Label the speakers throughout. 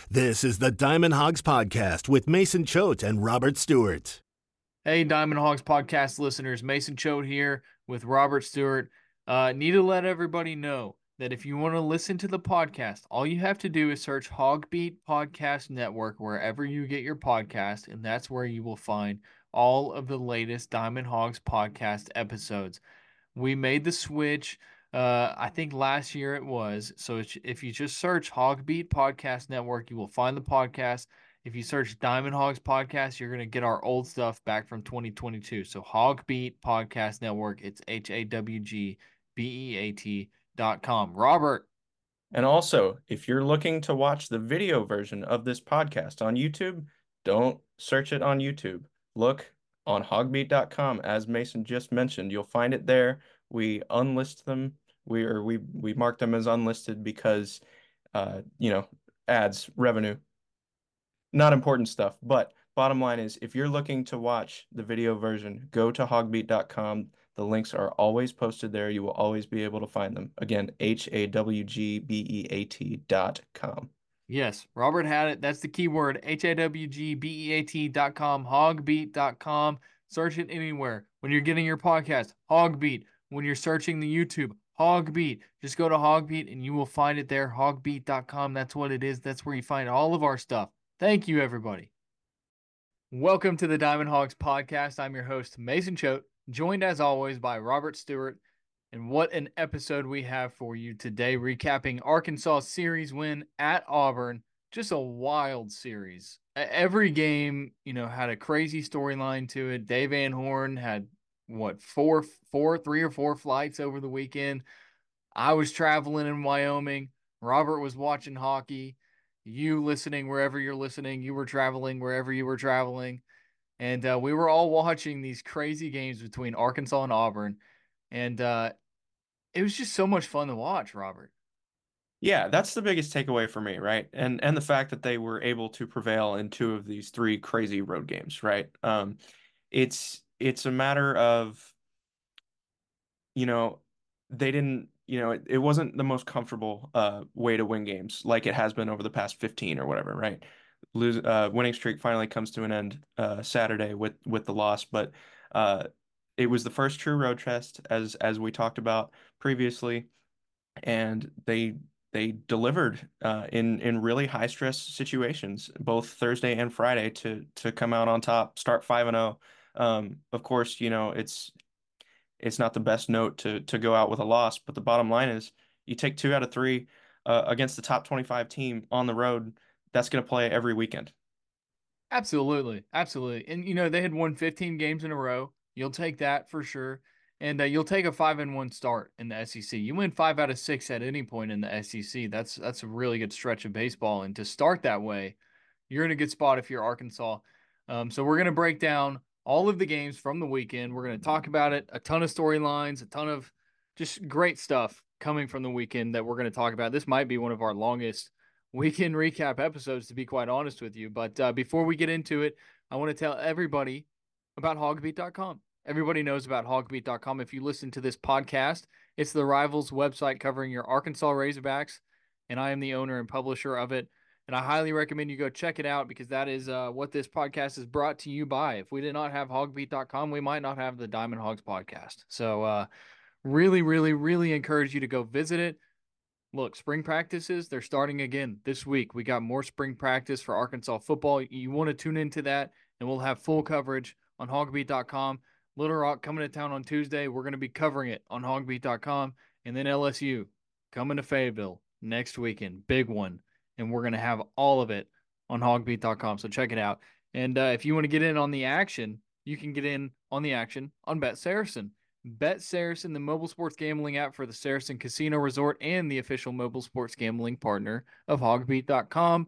Speaker 1: This is the Diamond Hogs Podcast with Mason Choate and Robert Stewart.
Speaker 2: Hey, Diamond Hogs Podcast listeners, Mason Choate here with Robert Stewart. Need to let everybody know that if you want to listen to the podcast, all you have to do is search Hogbeat Podcast Network wherever you get your podcast, and that's where you will find all of the latest Diamond Hogs podcast episodes. We made the switch. I think last year it was. So if you just search Hogbeat Podcast Network, you will find the podcast. If you search Diamond Hogs Podcast, you're going to get our old stuff back from 2022. So Hogbeat Podcast Network, it's HAWGBEAT.com. Robert.
Speaker 3: And also, if you're looking to watch the video version of this podcast on YouTube, don't search it on YouTube. Look on hogbeat.com. As Mason just mentioned, you'll find it there. We unlist them. We mark them as unlisted because ads, revenue, not important stuff. But bottom line is, if you're looking to watch the video version, go to hogbeat.com. The links are always posted there. You will always be able to find them. Again, HAWGBEAT.com.
Speaker 2: Yes, Robert had it. That's the keyword, HAWGBEAT.com, hogbeat.com. Search it anywhere. When you're getting your podcast, Hogbeat. When you're searching the YouTube, Hogbeat. Just go to Hogbeat and you will find it there, hogbeat.com. That's what it is. That's where you find all of our stuff. Thank you, everybody. Welcome to the Diamond Hogs Podcast. I'm your host, Mason Choate, joined as always by Robert Stewart. And what an episode we have for you today, recapping Arkansas series win at Auburn. Just a wild series. Every game, had a crazy storyline to it. Dave Van Horn had, three or four flights over the weekend. I was traveling in Wyoming. Robert was watching hockey. You listening wherever you're listening. You were traveling wherever you were traveling. And we were all watching these crazy games between Arkansas and Auburn. And it was just so much fun to watch, Robert.
Speaker 3: Yeah, that's the biggest takeaway for me, right? And the fact that they were able to prevail in two of these three crazy road games, right? It's a matter of, they didn't, it wasn't the most comfortable way to win games like it has been over the past 15 or whatever, right? Winning streak finally comes to an end Saturday with the loss, but it was the first true road test as we talked about previously, and they delivered in really high stress situations both Thursday and Friday to come out on top, start 5-0. Of course, it's not the best note to go out with a loss, but the bottom line is you take 2 out of 3 against the top 25 team on the road. That's going to play every weekend.
Speaker 2: Absolutely. Absolutely. And, they had won 15 games in a row. You'll take that for sure. And you'll take a 5-1 start in the SEC. You win 5 out of 6 at any point in the SEC. That's a really good stretch of baseball. And to start that way, you're in a good spot if you're Arkansas. So we're going to break down all of the games from the weekend. We're going to talk about it. A ton of storylines, a ton of just great stuff coming from the weekend that we're going to talk about. This might be one of our longest weekend recap episodes, to be quite honest with you. But before we get into it, I want to tell everybody about hogbeat.com. Everybody knows about hogbeat.com. If you listen to this podcast, it's the Rivals website covering your Arkansas Razorbacks, and I am the owner and publisher of it. And I highly recommend you go check it out because that is what this podcast is brought to you by. If we did not have hogbeat.com, we might not have the Diamond Hogs podcast. So really, really, really encourage you to go visit it. Look, spring practices, they're starting again this week. We got more spring practice for Arkansas football. You want to tune into that, and we'll have full coverage on hogbeat.com. Little Rock coming to town on Tuesday. We're going to be covering it on hogbeat.com. And then LSU coming to Fayetteville next weekend. Big one. And we're going to have all of it on hogbeat.com. So check it out. And if you want to get in on the action, you can get in on the action on Bet Saracen. Bet Saracen, the mobile sports gambling app for the Saracen Casino Resort and the official mobile sports gambling partner of hogbeat.com.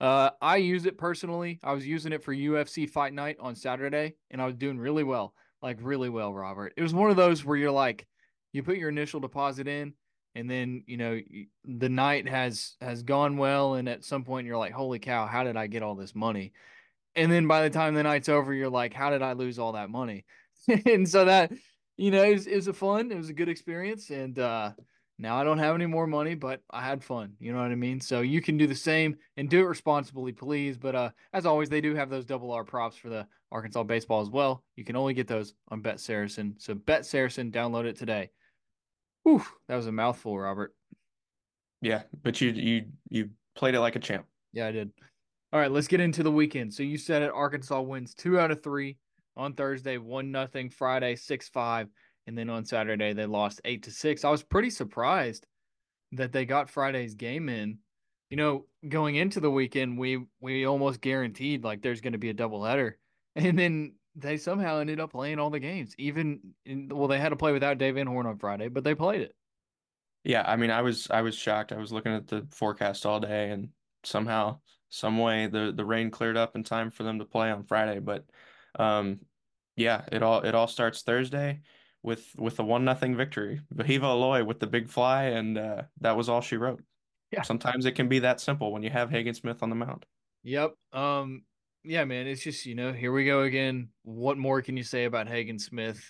Speaker 2: I use it personally. I was using it for UFC Fight Night on Saturday, and I was doing really well, like really well, Robert. It was one of those where you're like, you put your initial deposit in, and then, the night has gone well, and at some point you're like, holy cow, how did I get all this money? And then by the time the night's over, you're like, how did I lose all that money? And so that, it was a good experience. And Now I don't have any more money, but I had fun. You know what I mean? So you can do the same and do it responsibly, please. But as always, they do have those double R props for the Arkansas baseball as well. You can only get those on Bet Saracen. So Bet Saracen, download it today. Whew, that was a mouthful, Robert.
Speaker 3: Yeah, but you played it like a champ.
Speaker 2: Yeah, I did. All right, let's get into the weekend. So you said it, Arkansas wins 2 out of 3 on Thursday, 1-0, Friday 6-5, and then on Saturday they lost 8-6. I was pretty surprised that they got Friday's game in. Going into the weekend, we almost guaranteed like there's going to be a doubleheader, and then they somehow ended up playing all the games. Well, they had to play without Dave Van Horn on Friday, but they played it.
Speaker 3: Yeah, I mean, I was shocked. I was looking at the forecast all day, and somehow, some way, the rain cleared up in time for them to play on Friday. But um, yeah, it all starts Thursday with a 1-0 victory. Vahiva Aloy with the big fly, and that was all she wrote.
Speaker 2: Yeah.
Speaker 3: Sometimes it can be that simple when you have Hagen Smith on the mound.
Speaker 2: Yep. Yeah, man, it's just, here we go again. What more can you say about Hagen Smith?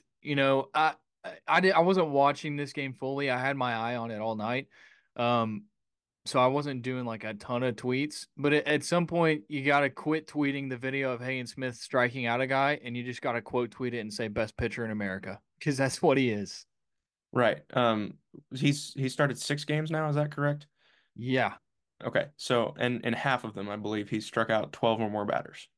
Speaker 2: I wasn't watching this game fully. I had my eye on it all night. Um, so I wasn't doing like a ton of tweets, but at some point you got to quit tweeting the video of Hagen Smith striking out a guy and you just got to quote tweet it and say best pitcher in America because that's what he is.
Speaker 3: Right. He started 6 games now, is that correct?
Speaker 2: Yeah,
Speaker 3: Okay. So, and in half of them, I believe he struck out 12 or more batters.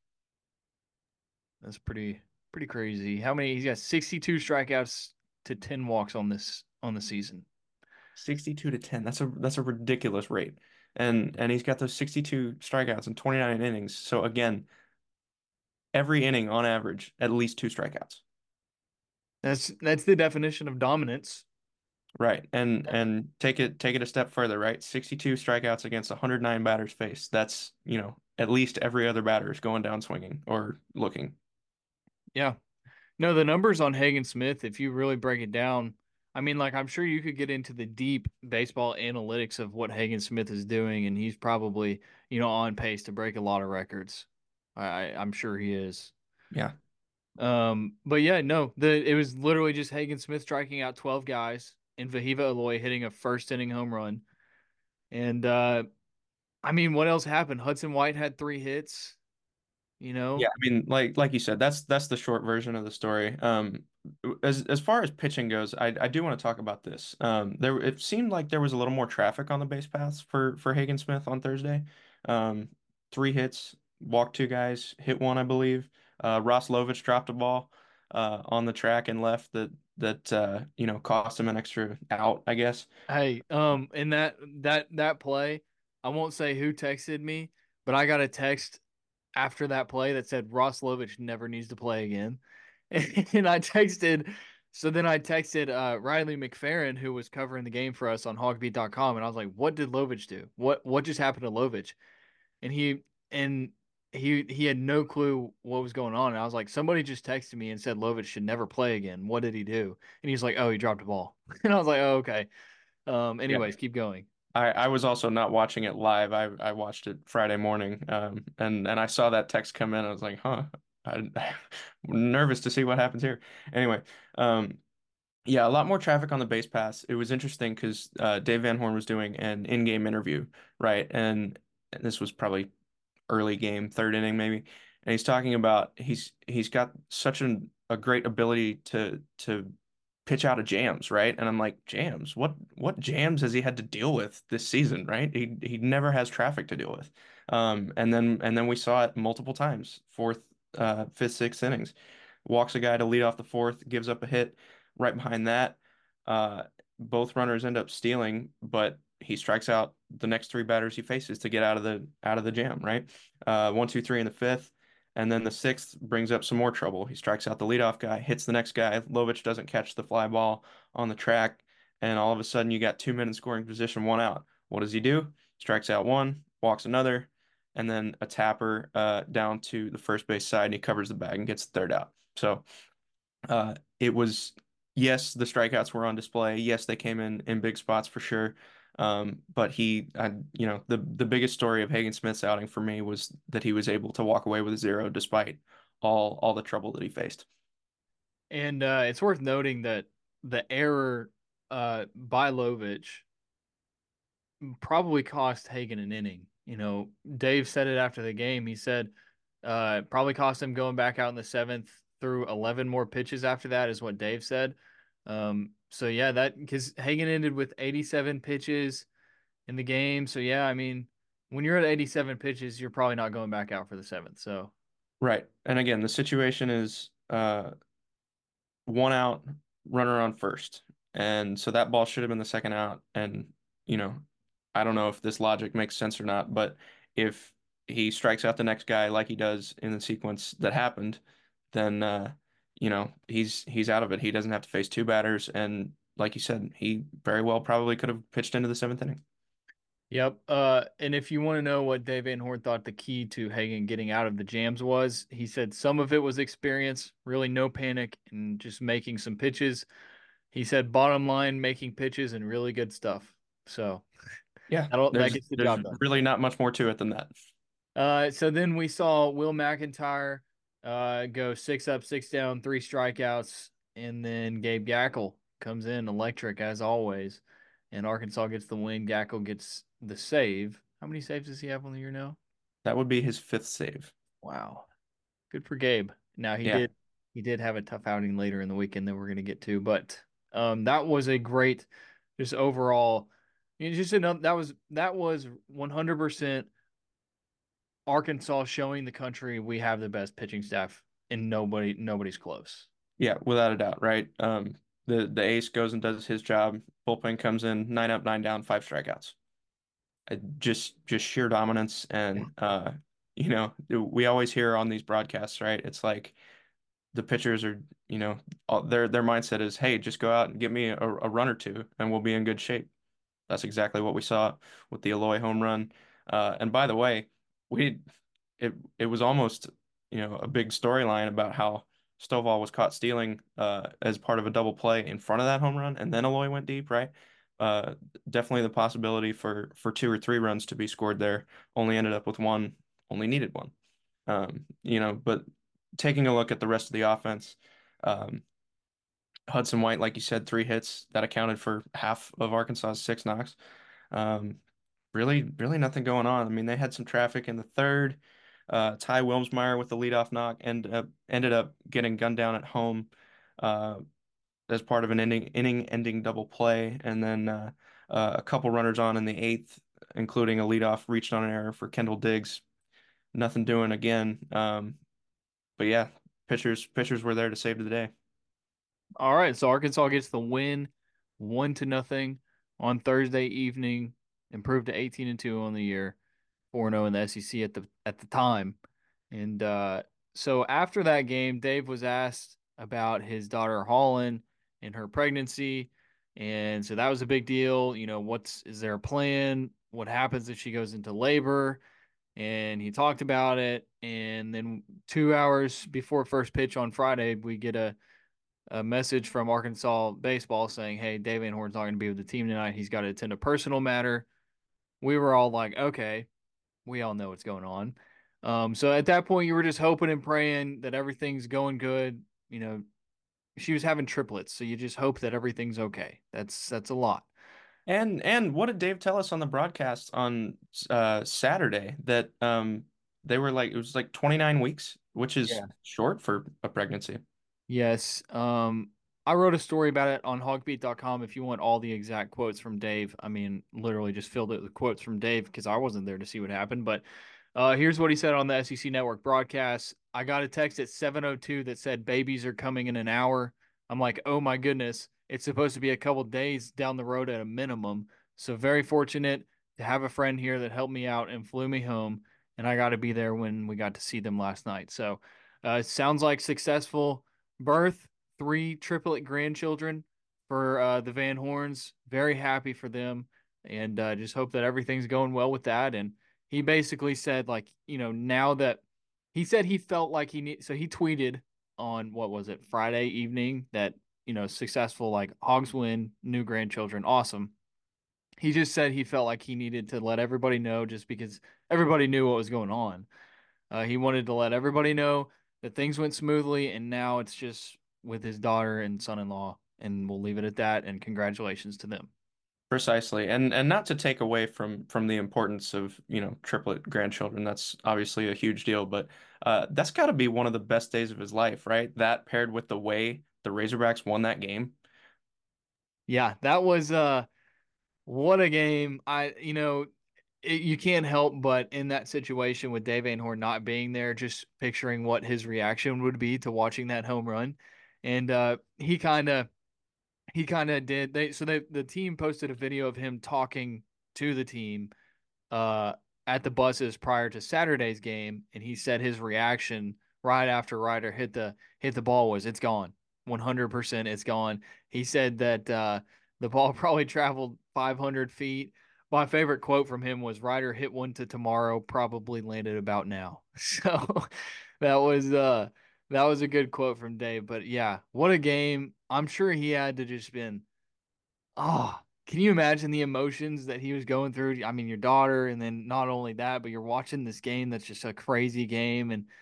Speaker 2: that's pretty crazy. How many? He's got 62 strikeouts to 10 walks on the season.
Speaker 3: 62 to 10. That's a ridiculous rate. And he's got those 62 strikeouts in 29 innings. So again, every inning on average, at least 2 strikeouts.
Speaker 2: That's the definition of dominance.
Speaker 3: Right. And take it a step further, right? 62 strikeouts against 109 batters faced. That's, at least every other batter is going down swinging or looking.
Speaker 2: Yeah. No, the numbers on Hagen Smith, if you really break it down, I mean, like I'm sure you could get into the deep baseball analytics of what Hagen Smith is doing, and he's probably, on pace to break a lot of records. I'm sure he is.
Speaker 3: Yeah.
Speaker 2: But yeah, no, it was literally just Hagen Smith striking out 12 guys and Vahiva Aloy hitting a first inning home run. And I mean, what else happened? Hudson White had 3 hits, you
Speaker 3: Yeah,
Speaker 2: know?
Speaker 3: I mean, like you said, that's the short version of the story. As far as pitching goes, I do want to talk about this. It seemed like there was a little more traffic on the base paths for Hagen Smith on Thursday. 3 hits, walked 2 guys, hit one, I believe. Ross Lovich dropped a ball on the track and left that cost him an extra out, I guess.
Speaker 2: Hey, in that play, I won't say who texted me, but I got a text after that play that said Ross Lovich never needs to play again. And I texted Riley McFerrin, who was covering the game for us on hogbeat.com, and I was like, what did Lovich do? What just happened to Lovich? And he had no clue what was going on. And I was like, somebody just texted me and said Lovich should never play again. What did he do? And he's like, oh, he dropped a ball. And I was like, oh, okay.
Speaker 3: Yeah.
Speaker 2: Anyways, keep going.
Speaker 3: I was also not watching it live. I watched it Friday morning. And I saw that text come in. I was like, huh. I'm nervous to see what happens here. Anyway, um, yeah, a lot more traffic on the base pass. It was interesting because Dave Van Horn was doing an in-game interview, right? And this was probably early game, third inning maybe. And he's talking about he's got such a great ability to pitch out of jams, right? And I'm like, jams? What jams has he had to deal with this season, right? He never has traffic to deal with. And then we saw it multiple times, fourth, fifth, sixth innings. Walks a guy to lead off the fourth, gives up a hit right behind that. Uh, both runners end up stealing, but he strikes out the next 3 batters he faces to get out of the jam, right? 1, 2, 3 in the fifth. And then the sixth brings up some more trouble. He strikes out the leadoff guy, hits the next guy. Lovich doesn't catch the fly ball on the track. And all of a sudden, you got 2 men in scoring position, 1 out. What does he do? Strikes out one, walks another, and then a tapper down to the first base side, and he covers the bag and gets the third out. So it was, yes, the strikeouts were on display. Yes, they came in big spots for sure. But the biggest story of Hagen Smith's outing for me was that he was able to walk away with 0 despite all the trouble that he faced.
Speaker 2: And it's worth noting that the error Bailovich probably cost Hagan an inning. Dave said it after the game. He said probably cost him going back out in the seventh through 11 more pitches after that is what Dave said. So yeah, that because Hagan ended with 87 pitches in the game. So yeah, I mean, when you're at 87 pitches, you're probably not going back out for the seventh. So
Speaker 3: Right. And again, the situation is one out, runner on first. And so that ball should have been the second out. And, you know, I don't know if this logic makes sense or not, but if he strikes out the next guy like he does in the sequence that happened, then he's out of it. He doesn't have to face two batters. And like you said, he very well probably could have pitched into the seventh inning.
Speaker 2: yep. And if you want to know what Dave Van Horn thought the key to Hagan getting out of the jams was, he said some of it was experience, really no panic, and just making some pitches. He said bottom line, making pitches and really good stuff. So
Speaker 3: Yeah,
Speaker 2: that
Speaker 3: there's
Speaker 2: gets the
Speaker 3: there's
Speaker 2: job done.
Speaker 3: really not much more to it than that.
Speaker 2: So then we saw Will McIntyre go 6 up, 6 down, 3 strikeouts, and then Gabe Gackle comes in electric as always, and Arkansas gets the win. Gackle gets the save. How many saves does he have on the year now?
Speaker 3: That would be his fifth save.
Speaker 2: Wow, good for Gabe. Now
Speaker 3: Yeah.
Speaker 2: he did have a tough outing later in the weekend that we're going to get to, but that was a great, just overall, just another that was 100%. Arkansas showing the country we have the best pitching staff and nobody's close.
Speaker 3: Yeah, without a doubt, right? The ace goes and does his job. Bullpen comes in, 9 up, 9 down, 5 strikeouts. Just sheer dominance, and we always hear on these broadcasts, right? It's like the pitchers are, their mindset is, hey, just go out and get me a run or two, and we'll be in good shape. That's exactly what we saw with the Eloy home run. And by the way, we it was almost a big storyline about how Stovall was caught stealing as part of a double play in front of that home run, and then Eloy went deep, right? Uh, Definitely the possibility for 2 or 3 runs to be scored there. Only ended up with one, only needed one. But taking a look at the rest of the offense, um, Hudson White, like you said, 3 hits that accounted for half of Arkansas's 6 knocks. Um, really nothing going on. I mean, they had some traffic in the third. Ty Wilmsmeyer with the leadoff knock ended up getting gunned down at home uh, as part of an inning-ending double play, and then a couple runners on in the eighth, including a leadoff reached on an error for Kendall Diggs. Nothing doing again. But yeah, pitchers were there to save the day.
Speaker 2: All right, so Arkansas gets the win 1-0 on Thursday evening, improved to 18-2 on the year, 4-0 in the SEC at the time. And so after that game, Dave was asked about his daughter Holland and her pregnancy. And so that was a big deal. Is there a plan? What happens if she goes into labor? And he talked about it. And then 2 hours before first pitch on Friday, we get a message from Arkansas baseball saying, "Hey, Dave Van Horn's not going to be with the team tonight. He's got to attend a personal matter." We were all like, "Okay, we all know what's going on." So at that point, you were just hoping and praying that everything's going good. She was having triplets, so you just hope that everything's okay. That's a lot.
Speaker 3: And what did Dave tell us on the broadcast on Saturday that they were like it was like 29 weeks, which is
Speaker 2: Yeah.
Speaker 3: short for a pregnancy.
Speaker 2: Yes. I wrote a story about it on hogbeat.com if you want all the exact quotes from Dave. I mean, literally just filled it with quotes from Dave because I wasn't there to see what happened. But here's what he said on the SEC Network broadcast. I got a text at 7:02 that said babies are coming in an hour. I'm like, oh my goodness. It's supposed to be a couple days down the road at a minimum. So very fortunate to have a friend here that helped me out and flew me home. And I got to be there when we got to see them last night. So it sounds like successful birth, 3 triplet grandchildren for the Van Horns. Very happy for them, and just hope that everything's going well with that. And he basically said, like, now that he said he felt like so he tweeted on what was it, Friday evening that successful like Hogs win, new grandchildren, awesome. He just said he felt like he needed to let everybody know just because everybody knew what was going on. He wanted to let everybody know that things went smoothly, and now it's just with his daughter and son-in-law, and we'll leave it at that. And congratulations to them.
Speaker 3: Precisely. And not to take away from the importance of, triplet grandchildren. That's obviously a huge deal, but that's got to be one of the best days of his life, right? That paired with the way the Razorbacks won that game.
Speaker 2: Yeah, that was what a game. You can't help but in that situation with Dave Van Horn not being there, just picturing what his reaction would be to watching that home run. And he kind of did. The team posted a video of him talking to the team uh, at the buses prior to Saturday's game, and he said his reaction right after Ryder hit the ball was, "It's gone, 100%, it's gone." He said that the ball probably traveled 500 feet. My favorite quote from him was, "Ryder hit one to tomorrow, probably landed about now." So that was uh that was a good quote from Dave. But yeah, what a game! I'm sure he had to just been. Oh, can you imagine the emotions that he was going through? I mean, your daughter, and then not only that, but you're watching this game that's just a crazy game. And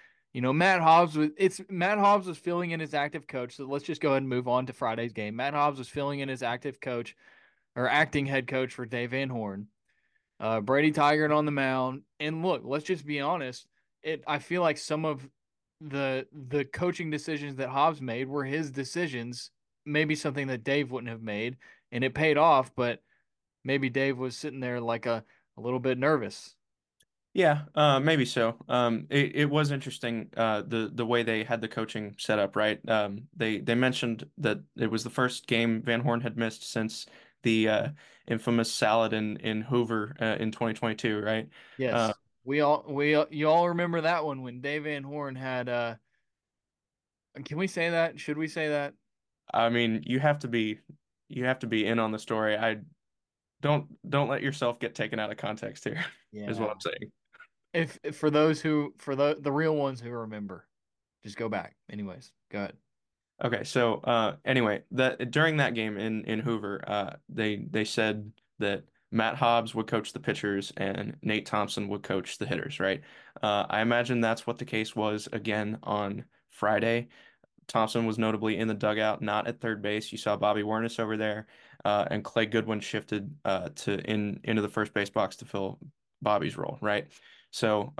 Speaker 2: Matt Hobbs was filling in his active coach. So let's just go ahead and move on to Friday's game. Matt Hobbs was filling in his active coach or acting head coach for Dave Van Horn. Brady Tigert on the mound. And look, let's just be honest. I feel like some of the coaching decisions that Hobbs made were his decisions, maybe something that Dave wouldn't have made, and it paid off, but maybe Dave was sitting there like a little bit nervous.
Speaker 3: Yeah, maybe so. It was interesting, the way they had the coaching set up, right? They mentioned that it was the first game Van Horn had missed since the infamous salad in Hoover in 2022, right? Uh,
Speaker 2: Yes. You all remember that one when Dave Van Horn had can we say that? Should we say that?
Speaker 3: I mean, you have to be in on the story. I don't let yourself get taken out of context here, is what
Speaker 2: Yeah.
Speaker 3: I'm saying.
Speaker 2: If for those who for the real ones who remember, just go back. Anyways, go ahead.
Speaker 3: Okay, so anyway, that during that game in Hoover, they said that Matt Hobbs would coach the pitchers and Nate Thompson would coach the hitters, right? I imagine that's what the case was again on Friday. Thompson was notably in the dugout, not at third base. You saw Bobby Wernis over there, and Clay Goodwin shifted to into the first base box to fill Bobby's role, right? So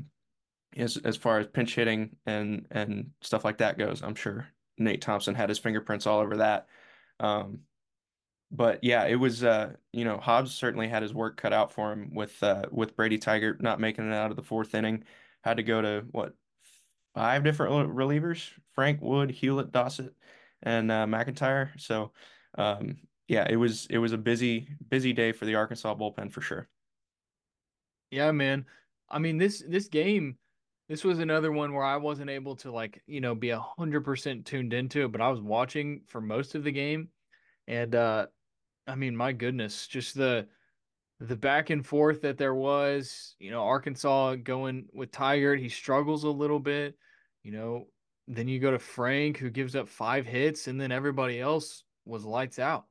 Speaker 3: as far as pinch hitting and stuff like that goes, I'm sure Nate Thompson had his fingerprints all over that. Um, but yeah, it was Hobbs certainly had his work cut out for him with Brady Tiger not making it out of the fourth inning. Had to go to what, five different relievers: Frank Wood, Hewlett, Dossett, and McIntyre. So yeah, it was a busy day for the Arkansas bullpen for sure.
Speaker 2: Yeah, man. I mean, this game, this was another one where I wasn't able to be 100% tuned into it, but I was watching for most of the game. And I mean, my goodness, just the back and forth that there was, Arkansas going with Tiger, he struggles a little bit, you know. Then you go to Frank, who gives up 5 hits, and then everybody else was lights out.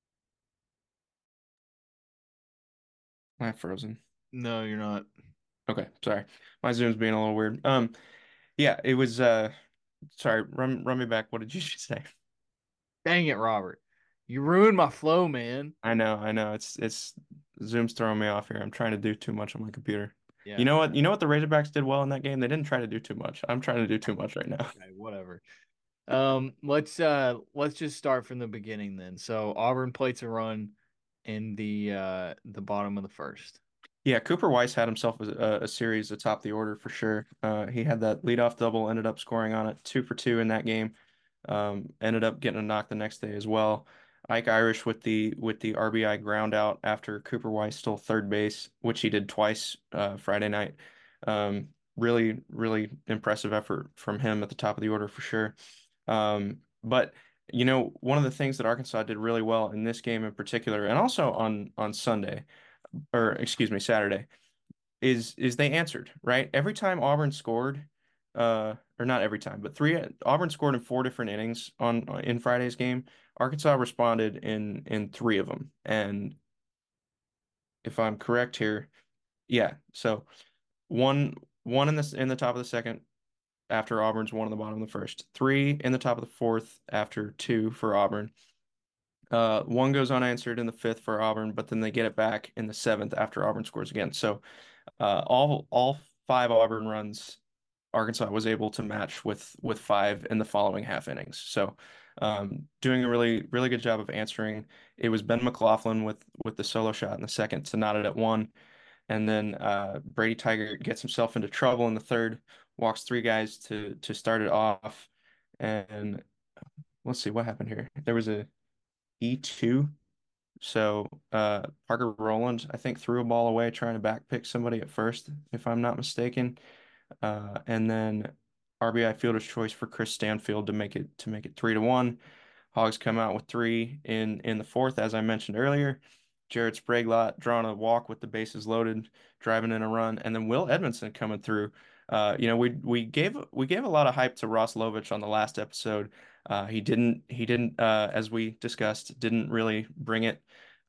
Speaker 3: Am I frozen?
Speaker 2: No, you're not.
Speaker 3: Okay, sorry. My Zoom's being a little weird. Yeah, it was sorry, run me back. What did you just say?
Speaker 2: Dang it, Robert. You ruined my flow, man.
Speaker 3: I know. It's Zoom's throwing me off here. I'm trying to do too much on my computer. You
Speaker 2: Yeah.
Speaker 3: know what? You know what the Razorbacks did well in that game? They didn't try to do too much. I'm trying to do too much right now.
Speaker 2: Okay, whatever. Let's just start from the beginning then. So Auburn plates a run in the bottom of the first.
Speaker 3: Yeah, Cooper Weiss had himself a series atop the order for sure. He had that leadoff double, ended up scoring on it, 2 for 2 in that game. Ended up getting a knock the next day as well. Ike Irish with the RBI ground out after Cooper Weiss stole third base, which he did twice Friday night. Really, really impressive effort from him at the top of the order for sure. But one of the things that Arkansas did really well in this game in particular, and also on Sunday, or excuse me, Saturday, is they answered, right? Every time Auburn scored, or not every time, but Auburn scored in 4 different innings in Friday's game. Arkansas responded in 3 of them. And if I'm correct here, yeah, so one in the top of the second after Auburn's one in the bottom of the first, 3 in the top of the fourth after 2 for Auburn, One goes unanswered in the fifth for Auburn, but then they get it back in the seventh after Auburn scores again. So all five Auburn runs, Arkansas was able to match with five in the following half innings. So doing a really good job of answering. It was Ben McLaughlin with the solo shot in the second to knot it at one. And then Brady Tiger gets himself into trouble in the third, walks three guys to start it off. And let's see what happened here. There was a E2. So Parker Rowland, I think, threw a ball away trying to backpick somebody at first, if I'm not mistaken. And then RBI fielder's choice for Chris Stanfield to make it 3-1. Hogs come out with three in the fourth, as I mentioned earlier. Jared Spraglott drawing a walk with the bases loaded, driving in a run, and then Will Edmondson coming through. We gave a lot of hype to Ross Lovich on the last episode. He didn't as we discussed, didn't really bring it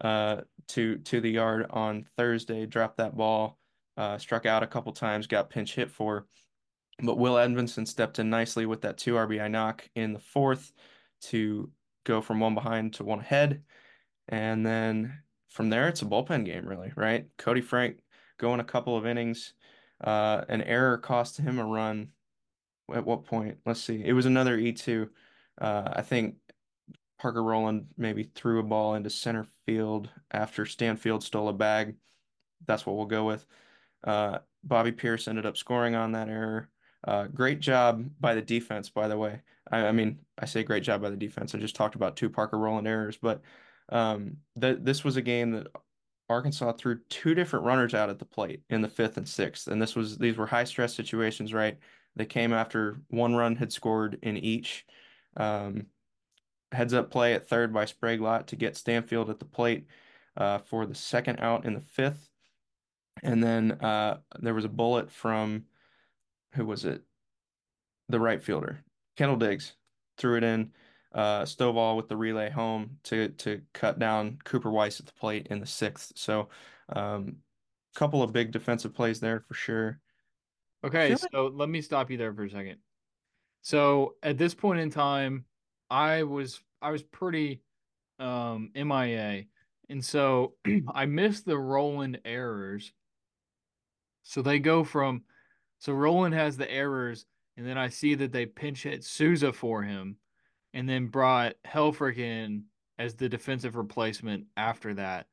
Speaker 3: to the yard on Thursday. Dropped that ball, struck out a couple times, got pinch hit for. But Will Edmondson stepped in nicely with that 2 RBI knock in the fourth to go from one behind to one ahead. And then from there, it's a bullpen game, really, right? Cody Frank going a couple of innings. An error cost him a run. At what point? Let's see. It was another E2. I think Parker Rowland maybe threw a ball into center field after Stanfield stole a bag. That's what we'll go with. Bobby Pierce ended up scoring on that error. Great job by the defense, by the way. I mean, I say great job by the defense. I just talked about two Parker Rowland errors, but this was a game that Arkansas threw two different runners out at the plate in the fifth and sixth, and these were high stress situations, right? They came after one run had scored in each. Um, Heads up play at third by Spraglott to get Stanfield at the plate for the second out in the fifth. And then there was a bullet from, who was it? The right fielder, Kendall Diggs, threw it in. Stovall with the relay home to cut down Cooper Weiss at the plate in the sixth. So, couple of big defensive plays there for sure. I
Speaker 2: Okay,
Speaker 3: feel like
Speaker 2: so let me stop you there for a second. So at this point in time, I was pretty MIA. And so I missed the Roland errors. So they go from so Roland has the errors, and then I see that they pinch hit Souza for him, and then brought Helfrich in as the defensive replacement after that.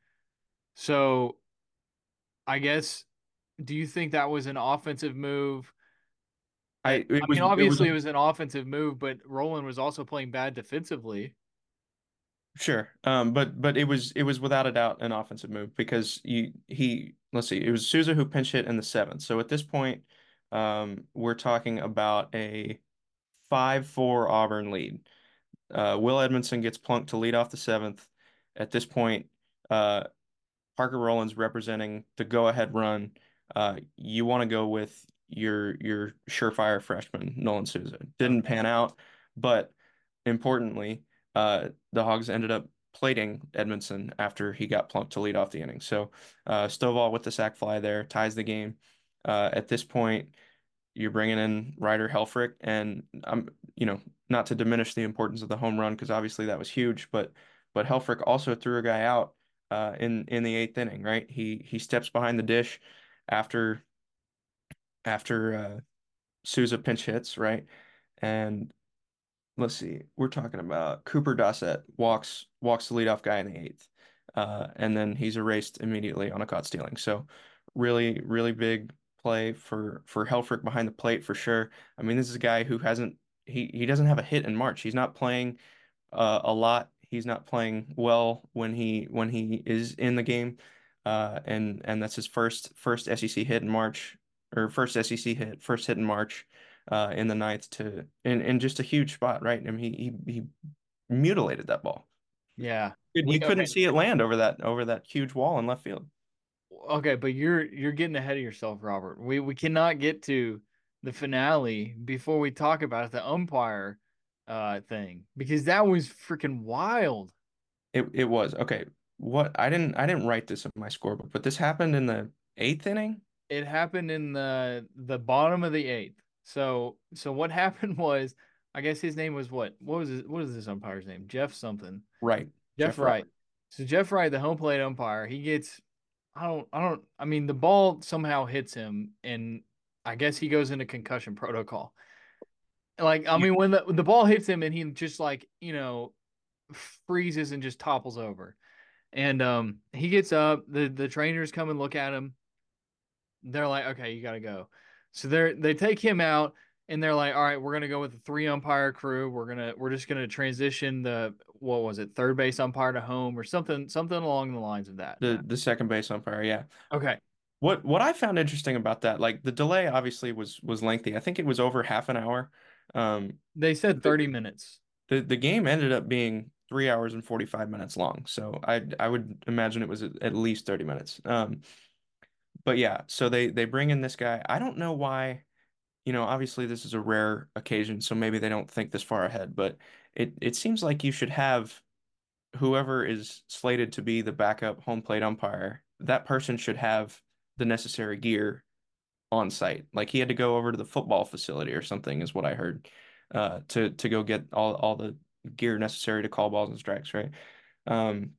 Speaker 2: So I guess, do you think that was an offensive move?
Speaker 3: I
Speaker 2: I
Speaker 3: it
Speaker 2: mean,
Speaker 3: was it was
Speaker 2: obviously it was an offensive move, but Roland was also playing bad defensively.
Speaker 3: sure. But it was without a doubt an offensive move because let's see, it was Souza who pinch hit in the seventh. So at this point, we're talking about a 5-4 Auburn lead. Will Edmondson gets plunked to lead off the seventh. At this point, Parker Rowland's representing the go-ahead run. You want to go with your surefire freshman, Nolan Souza. Didn't
Speaker 2: Okay.
Speaker 3: pan out, but importantly, the Hogs ended up plating Edmondson after he got plunked to lead off the inning. So Stovall with the sac fly there ties the game. At this point, you're bringing in Ryder Helfrich, and not to diminish the importance of the home run because obviously that was huge, but Helfrich also threw a guy out in the eighth inning, right? He steps behind the dish after after Souza pinch hits, right? And let's see, we're talking about Cooper Dossett walks the leadoff guy in the eighth, and then he's erased immediately on a caught stealing. So really big play for Helfrich behind the plate for sure. I mean, this is a guy who hasn't he doesn't have a hit in March. He's not playing a lot. He's not playing well when he is in the game, and that's his first SEC hit in March, or first SEC hit, first hit in March, in the ninth in just a huge spot, right? I mean, he mutilated that ball.
Speaker 2: Yeah.
Speaker 3: You couldn't
Speaker 2: Okay.
Speaker 3: see it land over that huge wall in left field.
Speaker 2: Okay, but you're getting ahead of yourself, Robert. We cannot get to the finale before we talk about the umpire thing, because that was freaking wild.
Speaker 3: It was okay. What I didn't write this in my scorebook, but this happened in the eighth inning.
Speaker 2: It happened in the bottom of the eighth. So what happened was, I guess his name was what? What was his umpire's name? Jeff something.
Speaker 3: Right.
Speaker 2: Jeff Wright. So Jeff Wright, the home plate umpire, he gets I mean the ball somehow hits him and I guess he goes into concussion protocol. Like I
Speaker 3: Yeah.
Speaker 2: mean when the ball hits him and he just like, freezes and just topples over. And he gets up, the trainers come and look at him. They're like, "Okay, you got to go." So they take him out and they're like, "All right, we're going to go with the three umpire crew. We're just going to transition the what was it? Third base umpire to home or something along the lines of that."
Speaker 3: The second base umpire, yeah.
Speaker 2: Okay.
Speaker 3: What I found interesting about that, like the delay obviously was lengthy. I think it was over half an hour.
Speaker 2: They said
Speaker 3: The
Speaker 2: 30 minutes.
Speaker 3: the game ended up being 3 hours and 45 minutes long. So I would imagine it was at least 30 minutes. But yeah, so they bring in this guy. I don't know why, obviously this is a rare occasion, so maybe they don't think this far ahead, but it seems like you should have whoever is slated to be the backup home plate umpire, that person should have the necessary gear on site. Like he had to go over to the football facility or something, is what I heard, to go get all the gear necessary to call balls and strikes, right? Um,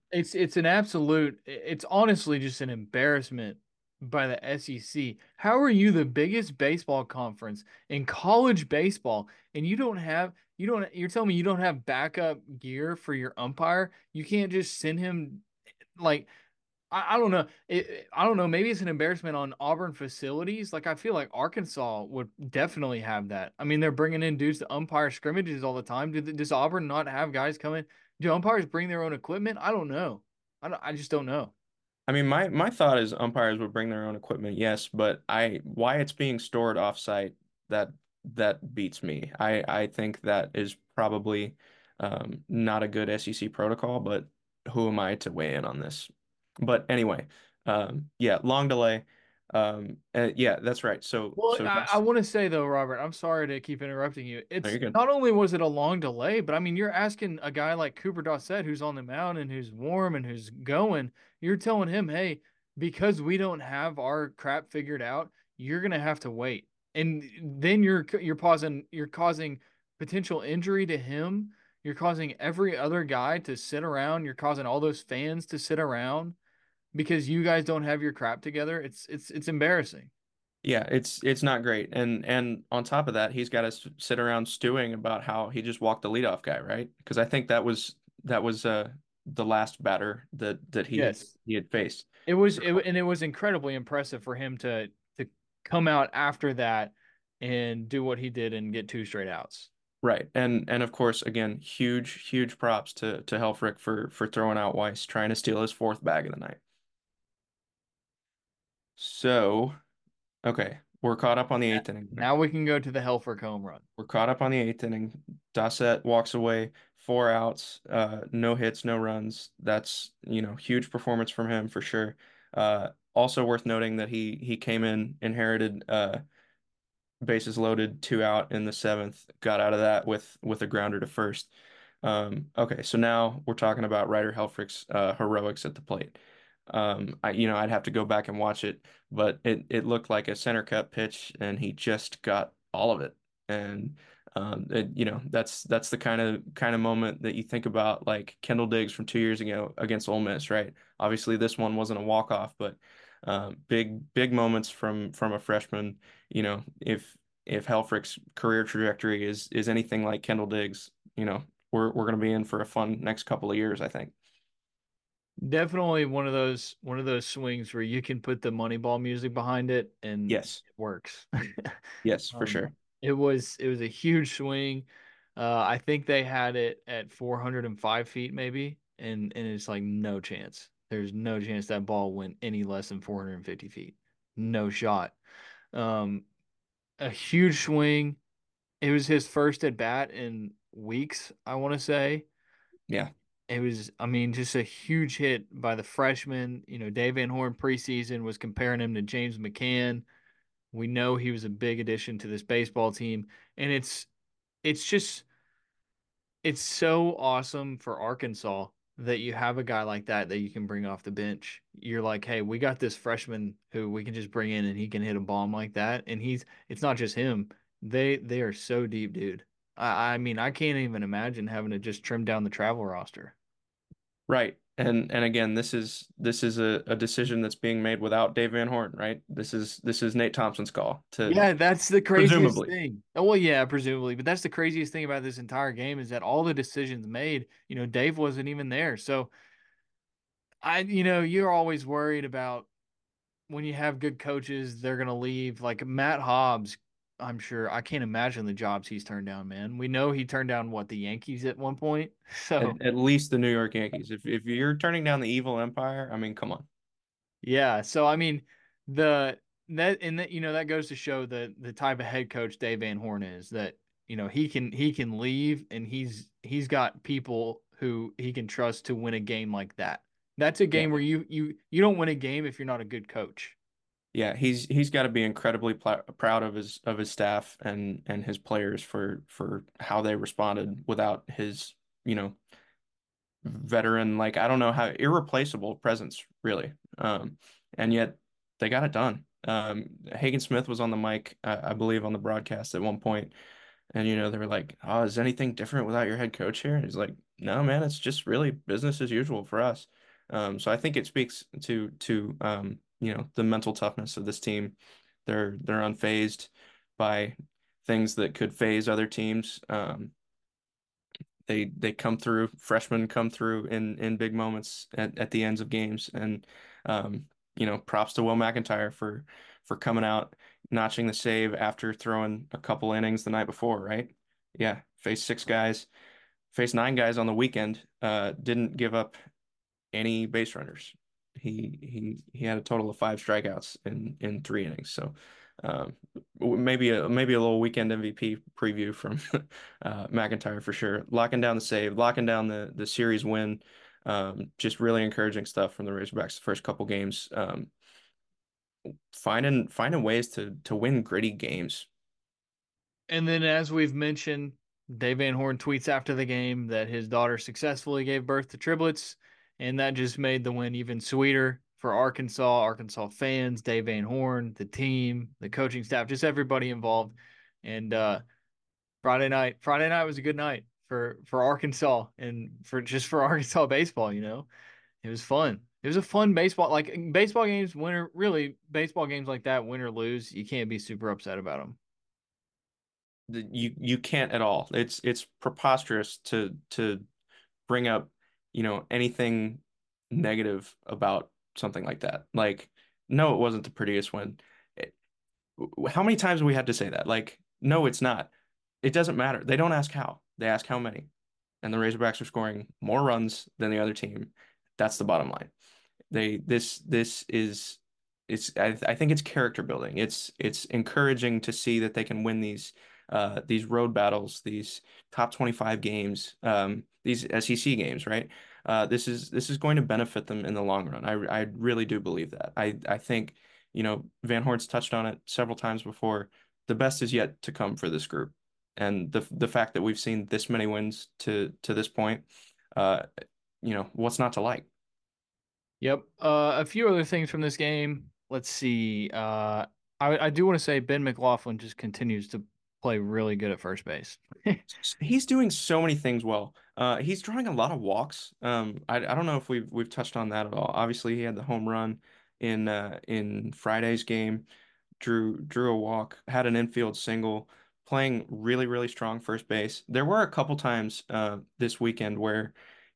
Speaker 2: It's honestly just an embarrassment by the SEC. How are you the biggest baseball conference in college baseball and you're telling me you don't have backup gear for your umpire? You can't just send him like I don't know. I don't know. Maybe it's an embarrassment on Auburn facilities. Like I feel like Arkansas would definitely have that. I mean, they're bringing in dudes to umpire scrimmages all the time. Does Auburn not have guys coming? Do umpires bring their own equipment? I don't know. I just don't know.
Speaker 3: I mean, my thought is umpires would bring their own equipment, yes, but why it's being stored off-site, that that beats me. I think that is probably not a good SEC protocol, but who am I to weigh in on this? But anyway, yeah, long delay. Yeah, that's right.
Speaker 2: Well, I
Speaker 3: Dust.
Speaker 2: want to say though, Robert, I'm sorry to keep interrupting you.
Speaker 3: No, you're
Speaker 2: It's
Speaker 3: good.
Speaker 2: not only was it a long delay, but I mean, you're asking a guy like Cooper Dossett, who's on the mound and who's warm and who's going, you're telling him, hey, because we don't have our crap figured out, you're gonna have to wait. And then you're causing potential injury to him. You're causing every other guy to sit around. You're causing all those fans to sit around because you guys don't have your crap together. It's embarrassing.
Speaker 3: Yeah, it's not great. And on top of that, he's got to sit around stewing about how he just walked the leadoff guy, right? Because I think that was the last batter that
Speaker 2: Yes.
Speaker 3: he had faced.
Speaker 2: And it was incredibly impressive for him to come out after that and do what he did and get two straight outs.
Speaker 3: Right. And of course, again, huge props to Helfrich for throwing out Weiss, trying to steal his fourth bag of the night. So, okay, we're caught up on the eighth inning now.
Speaker 2: Now we can go to the Helfrich home run.
Speaker 3: We're caught up on the eighth inning. Dossett walks away, 4 outs, no hits, no runs. That's, huge performance from him for sure. Also worth noting that he came in, inherited bases loaded, 2 out in the seventh, got out of that with a grounder to first. Okay, so now we're talking about Ryder Helfrich's heroics at the plate. I'd have to go back and watch it, but it looked like a center cut pitch, and he just got all of it. And that's the kind of moment that you think about, like Kendall Diggs from 2 years ago against Ole Miss, right? Obviously, this one wasn't a walk off, but big moments from a freshman. If Helfrich's career trajectory is anything like Kendall Diggs, we're going to be in for a fun next couple of years, I think.
Speaker 2: Definitely one of those swings where you can put the Moneyball music behind it and
Speaker 3: Yes,
Speaker 2: it works.
Speaker 3: yes, for
Speaker 2: Um,
Speaker 3: sure.
Speaker 2: it was a huge swing. I think they had it at 405 feet maybe, and it's like no chance. There's no chance that ball went any less than 450 feet. No shot. Um, a huge swing. It was his first at bat in weeks, I want to say.
Speaker 3: Yeah,
Speaker 2: It was, I mean, just a huge hit by the freshman. Dave Van Horn preseason was comparing him to James McCann. We know he was a big addition to this baseball team, and it's just it's so awesome for Arkansas that you have a guy like that you can bring off the bench. You're like, hey, we got this freshman who we can just bring in and he can hit a bomb like that. And it's not just him. They are so deep, dude. I mean, I can't even imagine having to just trim down the travel roster.
Speaker 3: Right. And again, this is a decision that's being made without Dave Van Horn, right? This is Nate Thompson's call to
Speaker 2: Yeah, that's the craziest
Speaker 3: presumably.
Speaker 2: thing. Oh, well, yeah, presumably, but that's the craziest thing about this entire game is that all the decisions made, Dave wasn't even there. So you're always worried about when you have good coaches, they're gonna leave. Like Matt Hobbs, I'm sure I can't imagine the jobs he's turned down, man. We know he turned down what, the Yankees at one point. So
Speaker 3: At least the New York Yankees. If you're turning down the evil empire, I mean, come on.
Speaker 2: yeah, so I mean the that and that that goes to show the type of head coach Dave Van Horn is, that he can leave, and he's got people who he can trust to win a game like that. That's a
Speaker 3: Yeah.
Speaker 2: game where you don't win a game if you're not a good coach.
Speaker 3: Yeah, he's got to be incredibly proud of his staff and his players for how they responded without his, you know, veteran, like I don't know how irreplaceable presence really. And yet they got it done. Hagen Smith was on the mic, I believe, on the broadcast at one point, and they were like, "Oh, is anything different without your head coach here?" And he's like, "No, man, it's just really business as usual for us." So I think it speaks to the mental toughness of this team. They're unfazed by things that could phase other teams. They come through, freshmen come through in big moments at the ends of games, and props to Will McIntyre for coming out, notching the save after throwing a couple innings the night before, right? Yeah, faced six guys, faced nine guys on the weekend, didn't give up any base runners. He had a total of five strikeouts in three innings. So um, maybe a little weekend MVP preview from McIntyre for sure. Locking down the save, locking down the series win. Just really encouraging stuff from the Razorbacks the first couple games. Finding ways to win gritty games.
Speaker 2: And then, as we've mentioned, Dave Van Horn tweets after the game that his daughter successfully gave birth to triplets, and that just made the win even sweeter for Arkansas fans, Dave Van Horn, the team, the coaching staff, just everybody involved. And Friday night was a good night for Arkansas, and for Arkansas baseball. It was fun. It was a fun baseball games. Baseball games like that, win or lose, you can't be super upset about them.
Speaker 3: You can't at all. It's preposterous to bring up, anything negative about something like that. Like, no, it wasn't the prettiest win. It- how many times have we had to say that? Like, no, it's not. It doesn't matter. They don't ask how. They ask how many. And the Razorbacks are scoring more runs than the other team. That's the bottom line. This is it's I think it's character building. It's encouraging to see that they can win these road battles, these top 25 games, these SEC games, right? This is going to benefit them in the long run. I really do believe that. I think, Van Horn's touched on it several times before. The best is yet to come for this group. And the fact that we've seen this many wins to this point, uh, what's not to like?
Speaker 2: Yep. A few other things from this game. Let's see. I do want to say Ben McLaughlin just continues to play really good at first base.
Speaker 3: He's doing so many things well. He's drawing a lot of walks. I don't know if we've touched on that at all. Obviously, he had the home run in Friday's game. Drew a walk, had an infield single, playing really, really strong first base. There were a couple times this weekend where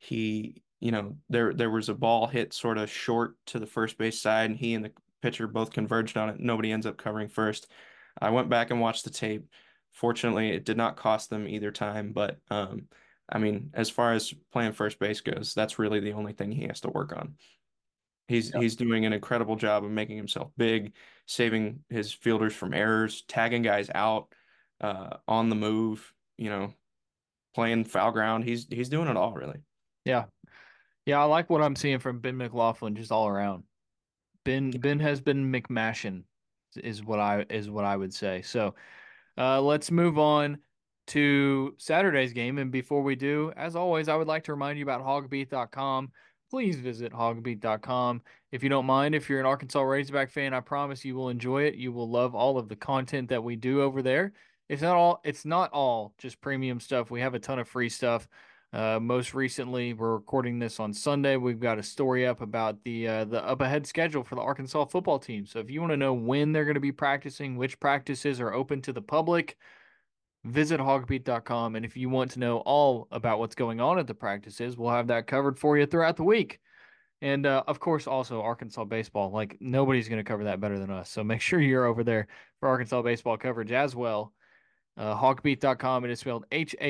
Speaker 3: there was a ball hit sort of short to the first base side, and he and the pitcher both converged on it. Nobody ends up covering first. I went back and watched the tape. Fortunately, it did not cost them either time, but I mean, as far as playing first base goes, that's really the only thing he has to work on. He's doing an incredible job of making himself big, saving his fielders from errors, tagging guys out, on the move, playing foul ground. He's doing it all really.
Speaker 2: Yeah. Yeah, I like what I'm seeing from Ben McLaughlin just all around. Ben has been McMashing is what I would say. So let's move on to Saturday's game. And before we do, as always, I would like to remind you about hogbeat.com. Please visit hogbeat.com. If you don't mind, if you're an Arkansas Razorback fan, I promise you will enjoy it. You will love all of the content that we do over there. It's not all just premium stuff. We have a ton of free stuff. Most recently, we're recording this on Sunday. We've got a story up about the up ahead schedule for the Arkansas football team. So if you want to know when they're going to be practicing, which practices are open to the public, visit hogbeat.com. And if you want to know all about what's going on at the practices, we'll have that covered for you throughout the week. And of course, also Arkansas baseball. Like nobody's going to cover that better than us. So make sure you're over there for Arkansas baseball coverage as well. Hogbeat.com. It is spelled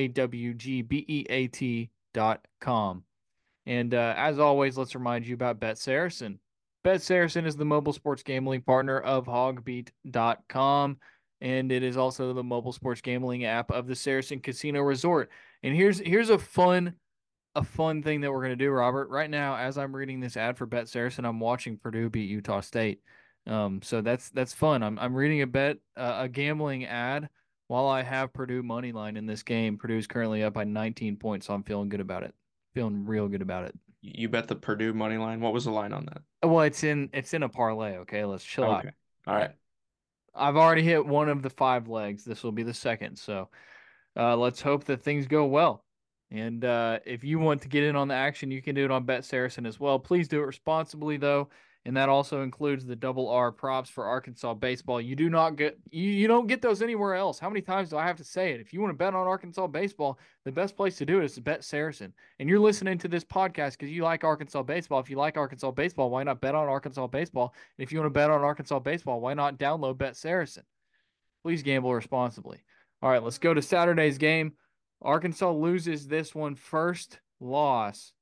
Speaker 2: HAWGBEAT.com. And as always, let's remind you about Bet Saracen. Bet Saracen is the mobile sports gambling partner of hogbeat.com. And it is also the mobile sports gambling app of the Saracen Casino Resort. And here's a fun thing that we're going to do, Robert. Right now, as I'm reading this ad for Bet Saracen, I'm watching Purdue beat Utah State. So that's fun. I'm reading a gambling ad while I have Purdue money line in this game. Purdue's currently up by 19 points, so I'm feeling good about it. Feeling real good about it.
Speaker 3: You bet the Purdue money line. What was the line on that?
Speaker 2: Well, it's in a parlay. Okay, let's chill out.
Speaker 3: Okay. All right.
Speaker 2: I've already hit one of the 5 legs. This will be the second. So let's hope that things go well. And if you want to get in on the action, you can do it on Bet Saracen as well. Please do it responsibly, though, and that also includes the double R props for Arkansas baseball. You don't get those anywhere else. How many times do I have to say it? If you want to bet on Arkansas baseball, the best place to do it is to Bet Saracen. And you're listening to this podcast because you like Arkansas baseball. If you like Arkansas baseball, why not bet on Arkansas baseball? And if you want to bet on Arkansas baseball, why not download Bet Saracen? Please gamble responsibly. All right, let's go to Saturday's game. Arkansas loses this one, first loss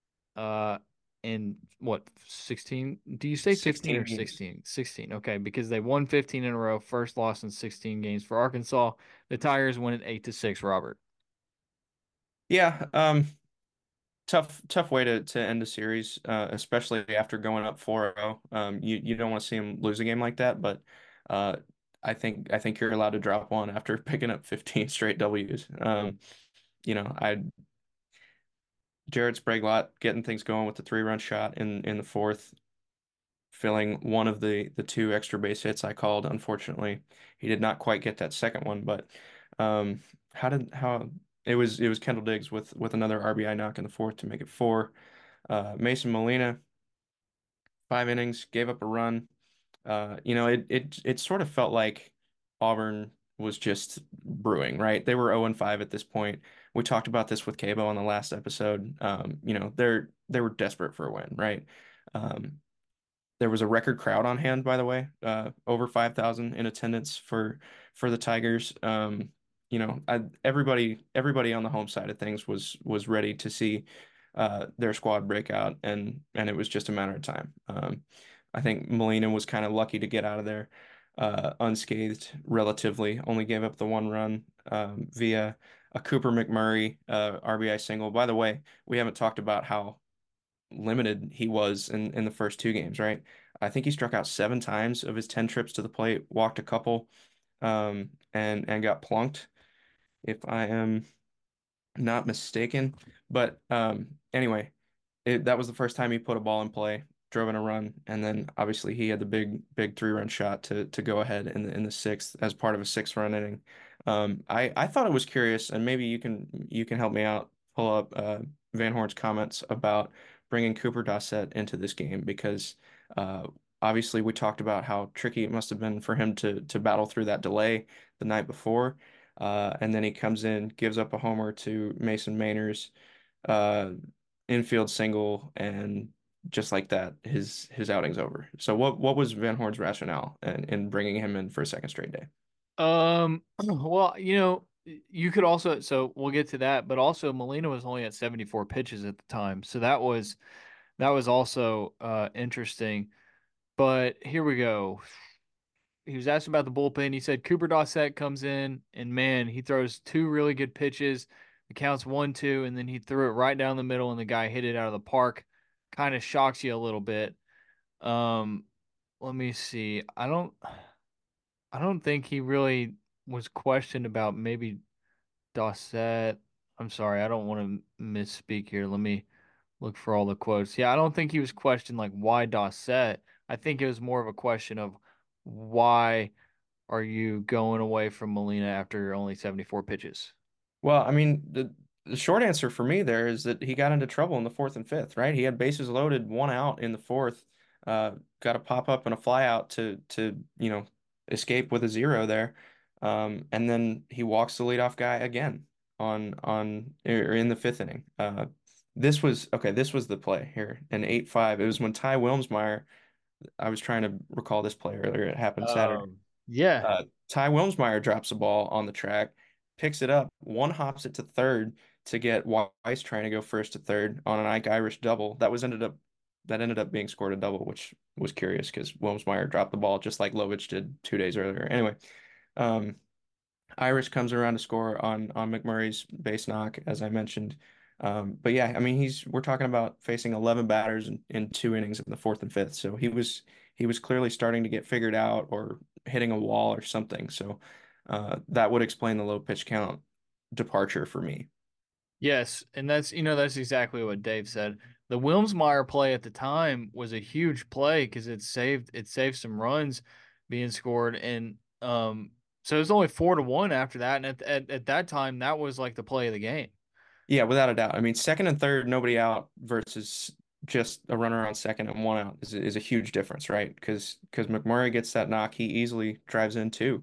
Speaker 2: in what, 16? Do you say 15
Speaker 3: 16
Speaker 2: or
Speaker 3: games.
Speaker 2: 16? 16. Okay, because they won 15 in a row, first loss in 16 games for Arkansas. The Tigers win at 8-6, Robert.
Speaker 3: Yeah, tough way to end a series, especially after going up 4-0. You don't want to see them lose a game like that, but uh, I think you're allowed to drop one after picking up 15 straight W's. I Jared Spraglott getting things going with the 3-run shot in the fourth, filling one of the two extra base hits I called. Unfortunately, he did not quite get that second one, but um, how it was Kendall Diggs with another RBI knock in the fourth to make it four. Mason Molina, 5 innings, gave up a run. It sort of felt like Auburn was just brewing, right? They were 0-5 at this point. We talked about this with Cabo on the last episode. They were desperate for a win, right? Um, there was a record crowd on hand, by the way, over 5,000 in attendance for the Tigers. Everybody on the home side of things was ready to see their squad break out, and it was just a matter of time. I think Molina was kind of lucky to get out of there unscathed, relatively. Only gave up the one run via a Cooper McMurray RBI single. By the way, we haven't talked about how limited he was in the first 2 games, right? I think he struck out 7 times of his 10 trips to the plate, walked a couple, and got plunked, if I am not mistaken. But anyway, that was the first time he put a ball in play, drove in a run, and then obviously he had the big 3-run shot to go ahead in the sixth as part of a 6-run inning. I thought it was curious, and maybe you can help me out, pull up Van Horn's comments about bringing Cooper Dossett into this game because uh, obviously we talked about how tricky it must have been for him to battle through that delay the night before. And then he comes in, gives up a homer to Mason Mainers, uh, infield single, and just like that, his outing's over. So what was Van Horn's rationale in bringing him in for a second straight day?
Speaker 2: Well, you could also, so we'll get to that, but also Molina was only at 74 pitches at the time. So that was also interesting. But here we go. He was asked about the bullpen. He said Cooper Dossett comes in and man, he throws 2 really good pitches. The count's 1-2, and then he threw it right down the middle, and the guy hit it out of the park. Kind of shocks you a little bit. Um, Let me see. I don't think he really was questioned about maybe Dossett. I'm sorry, I don't want to misspeak here. Let me look for all the quotes. Yeah, I don't think he was questioned like why Dossett. I think it was more of a question of why are you going away from Molina after only 74 pitches?
Speaker 3: Well, I mean, the short answer for me there is that he got into trouble in the fourth and fifth, right? He had bases loaded, one out in the fourth, got a pop up and a fly out to escape with a zero there, and then he walks the leadoff guy again on or in the fifth inning. This was okay. This was the play here, an 8-5. It was when Ty Wilmsmeyer. I was trying to recall this play earlier. It happened Saturday.
Speaker 2: Yeah.
Speaker 3: Ty Wilmsmeyer drops the ball on the track, picks it up, one hops it to third to get Weiss trying to go first to third on an Ike Irish double. That ended up being scored a double, which was curious because Wilmsmeyer dropped the ball just like Lovich did 2 days earlier. Anyway, um, Irish comes around to score on McMurray's base knock, as I mentioned. But yeah, I mean we're talking about facing 11 batters in 2 innings in the fourth and fifth. So he was clearly starting to get figured out or hitting a wall or something. So that would explain the low pitch count departure for me.
Speaker 2: Yes, and that's exactly what Dave said. The Wilmsmeyer play at the time was a huge play because it saved some runs being scored, and so it was only 4-1 after that, and at that time that was like the play of the game.
Speaker 3: Yeah, without a doubt. I mean, second and third, nobody out versus just a runner on second and one out is a huge difference, right? Because McMurray gets that knock, he easily drives in too.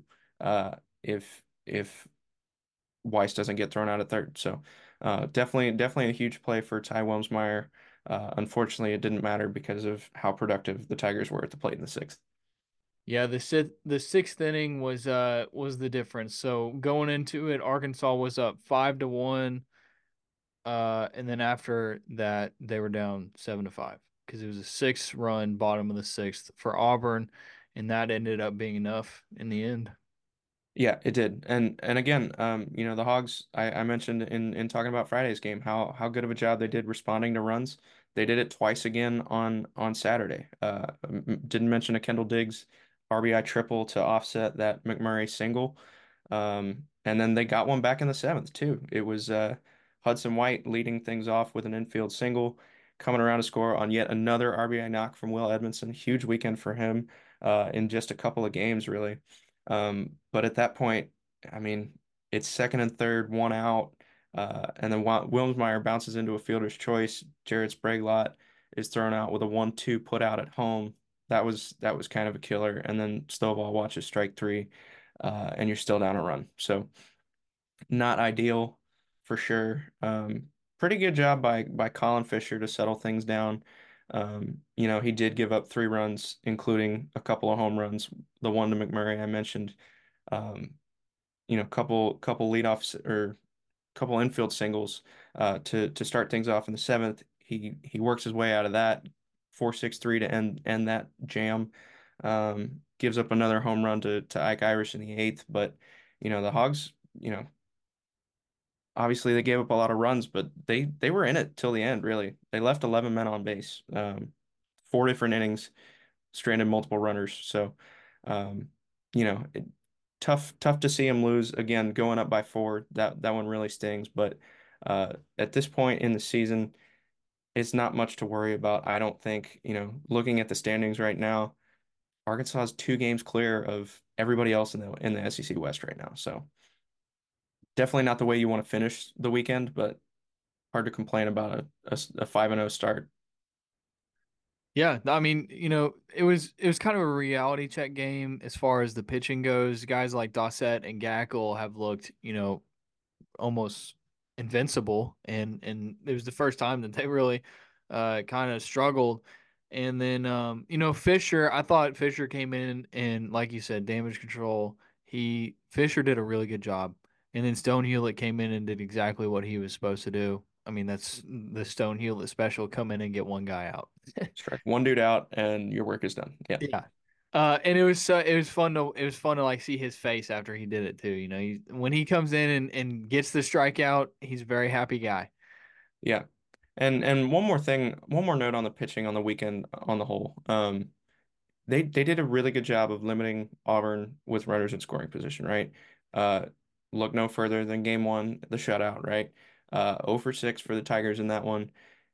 Speaker 3: If Weiss doesn't get thrown out at third. So definitely a huge play for Ty Wilmsmeyer. Unfortunately, it didn't matter because of how productive the Tigers were at the plate in the sixth.
Speaker 2: Yeah, the sixth inning was the difference. So going into it, Arkansas was up 5-1. And then after that, they were down 7-5 because it was a 6-run bottom of the sixth for Auburn, and that ended up being enough in the end.
Speaker 3: Yeah, it did. And again, the Hogs, I mentioned in talking about Friday's game how good of a job they did responding to runs. They did it twice again on Saturday. Didn't mention a Kendall Diggs RBI triple to offset that McMurray single. And then they got one back in the seventh too. It was Hudson White leading things off with an infield single, coming around to score on yet another RBI knock from Will Edmondson. Huge weekend for him in just a couple of games, really. But at that point, I mean, it's second and third, one out, and then Wilmsmeyer bounces into a fielder's choice. Jared Spraglott is thrown out with a 1-2 put out at home. That was kind of a killer. And then Stovall watches strike three, and you're still down a run. So not ideal for sure. Pretty good job by Colin Fisher to settle things down. He did give up 3 runs, including a couple of home runs, the one to McMurray I mentioned. Couple leadoffs or couple infield singles to start things off in the seventh. He works his way out of that 4-6-3 to end that jam. Gives up another home run to Ike Irish in the eighth, but the Hogs, obviously they gave up a lot of runs, but they were in it till the end, really. They left 11 men on base, 4 different innings, stranded multiple runners. So, um, tough to see him lose again, going up by 4. That one really stings. But at this point in the season, it's not much to worry about. I don't think, looking at the standings right now, Arkansas is 2 games clear of everybody else in the SEC West right now. So definitely not the way you want to finish the weekend, but hard to complain about a 5-0 start.
Speaker 2: Yeah, I mean, it was kind of a reality check game as far as the pitching goes. Guys like Dossett and Gackle have looked, almost invincible, and it was the first time that they really kind of struggled. And then Fisher, I thought Fisher came in and like you said, damage control. Fisher did a really good job. And then Stone Hewlett came in and did exactly what he was supposed to do. I mean, that's the Stone Hewlett special, come in and get one guy out.
Speaker 3: Strike one dude out and your work is done. Yeah.
Speaker 2: Yeah. And it was fun to like see his face after he did it too. When he comes in and gets the strikeout, he's a very happy guy.
Speaker 3: Yeah. And one more note on the pitching on the weekend on the whole. They did a really good job of limiting Auburn with runners in scoring position, right? Uh, look no further than game one, the shutout, right? 0 for 6 for the Tigers in that one.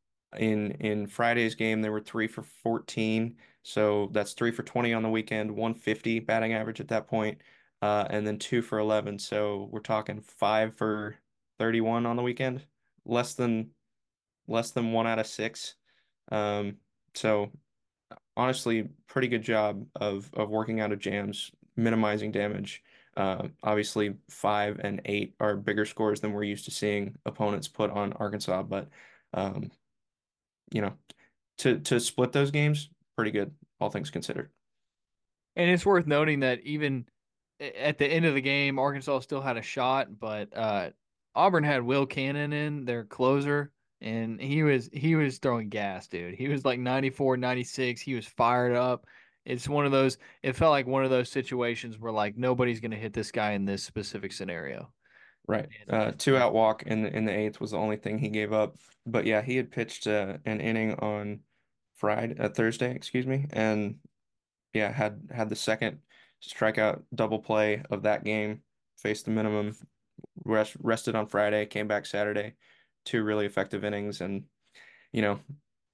Speaker 3: In Friday's game, they were 3 for 14, so that's 3 for 20 on the weekend, 150 batting average at that point, and then 2 for 11. So we're talking 5 for 31 on the weekend. less than 1 out of 6. Um, so honestly, pretty good job of working out of jams, minimizing damage. Obviously, 5 and 8 are bigger scores than we're used to seeing opponents put on Arkansas, but um, you know, to split those games, pretty good, all things considered.
Speaker 2: And it's worth noting that even at the end of the game, Arkansas still had a shot, but Auburn had Will Cannon in their closer, and he was throwing gas, dude. He was like 94, 96. He was fired up. It's one of those. It felt like one of those situations where like nobody's gonna hit this guy in this specific scenario.
Speaker 3: Right.
Speaker 2: And,
Speaker 3: Two out walk in the eighth was the only thing he gave up. But yeah, he had pitched an inning on Thursday, excuse me, and yeah, had the second strikeout double play of that game, faced the minimum, rested on Friday, came back Saturday, two really effective innings, and you know,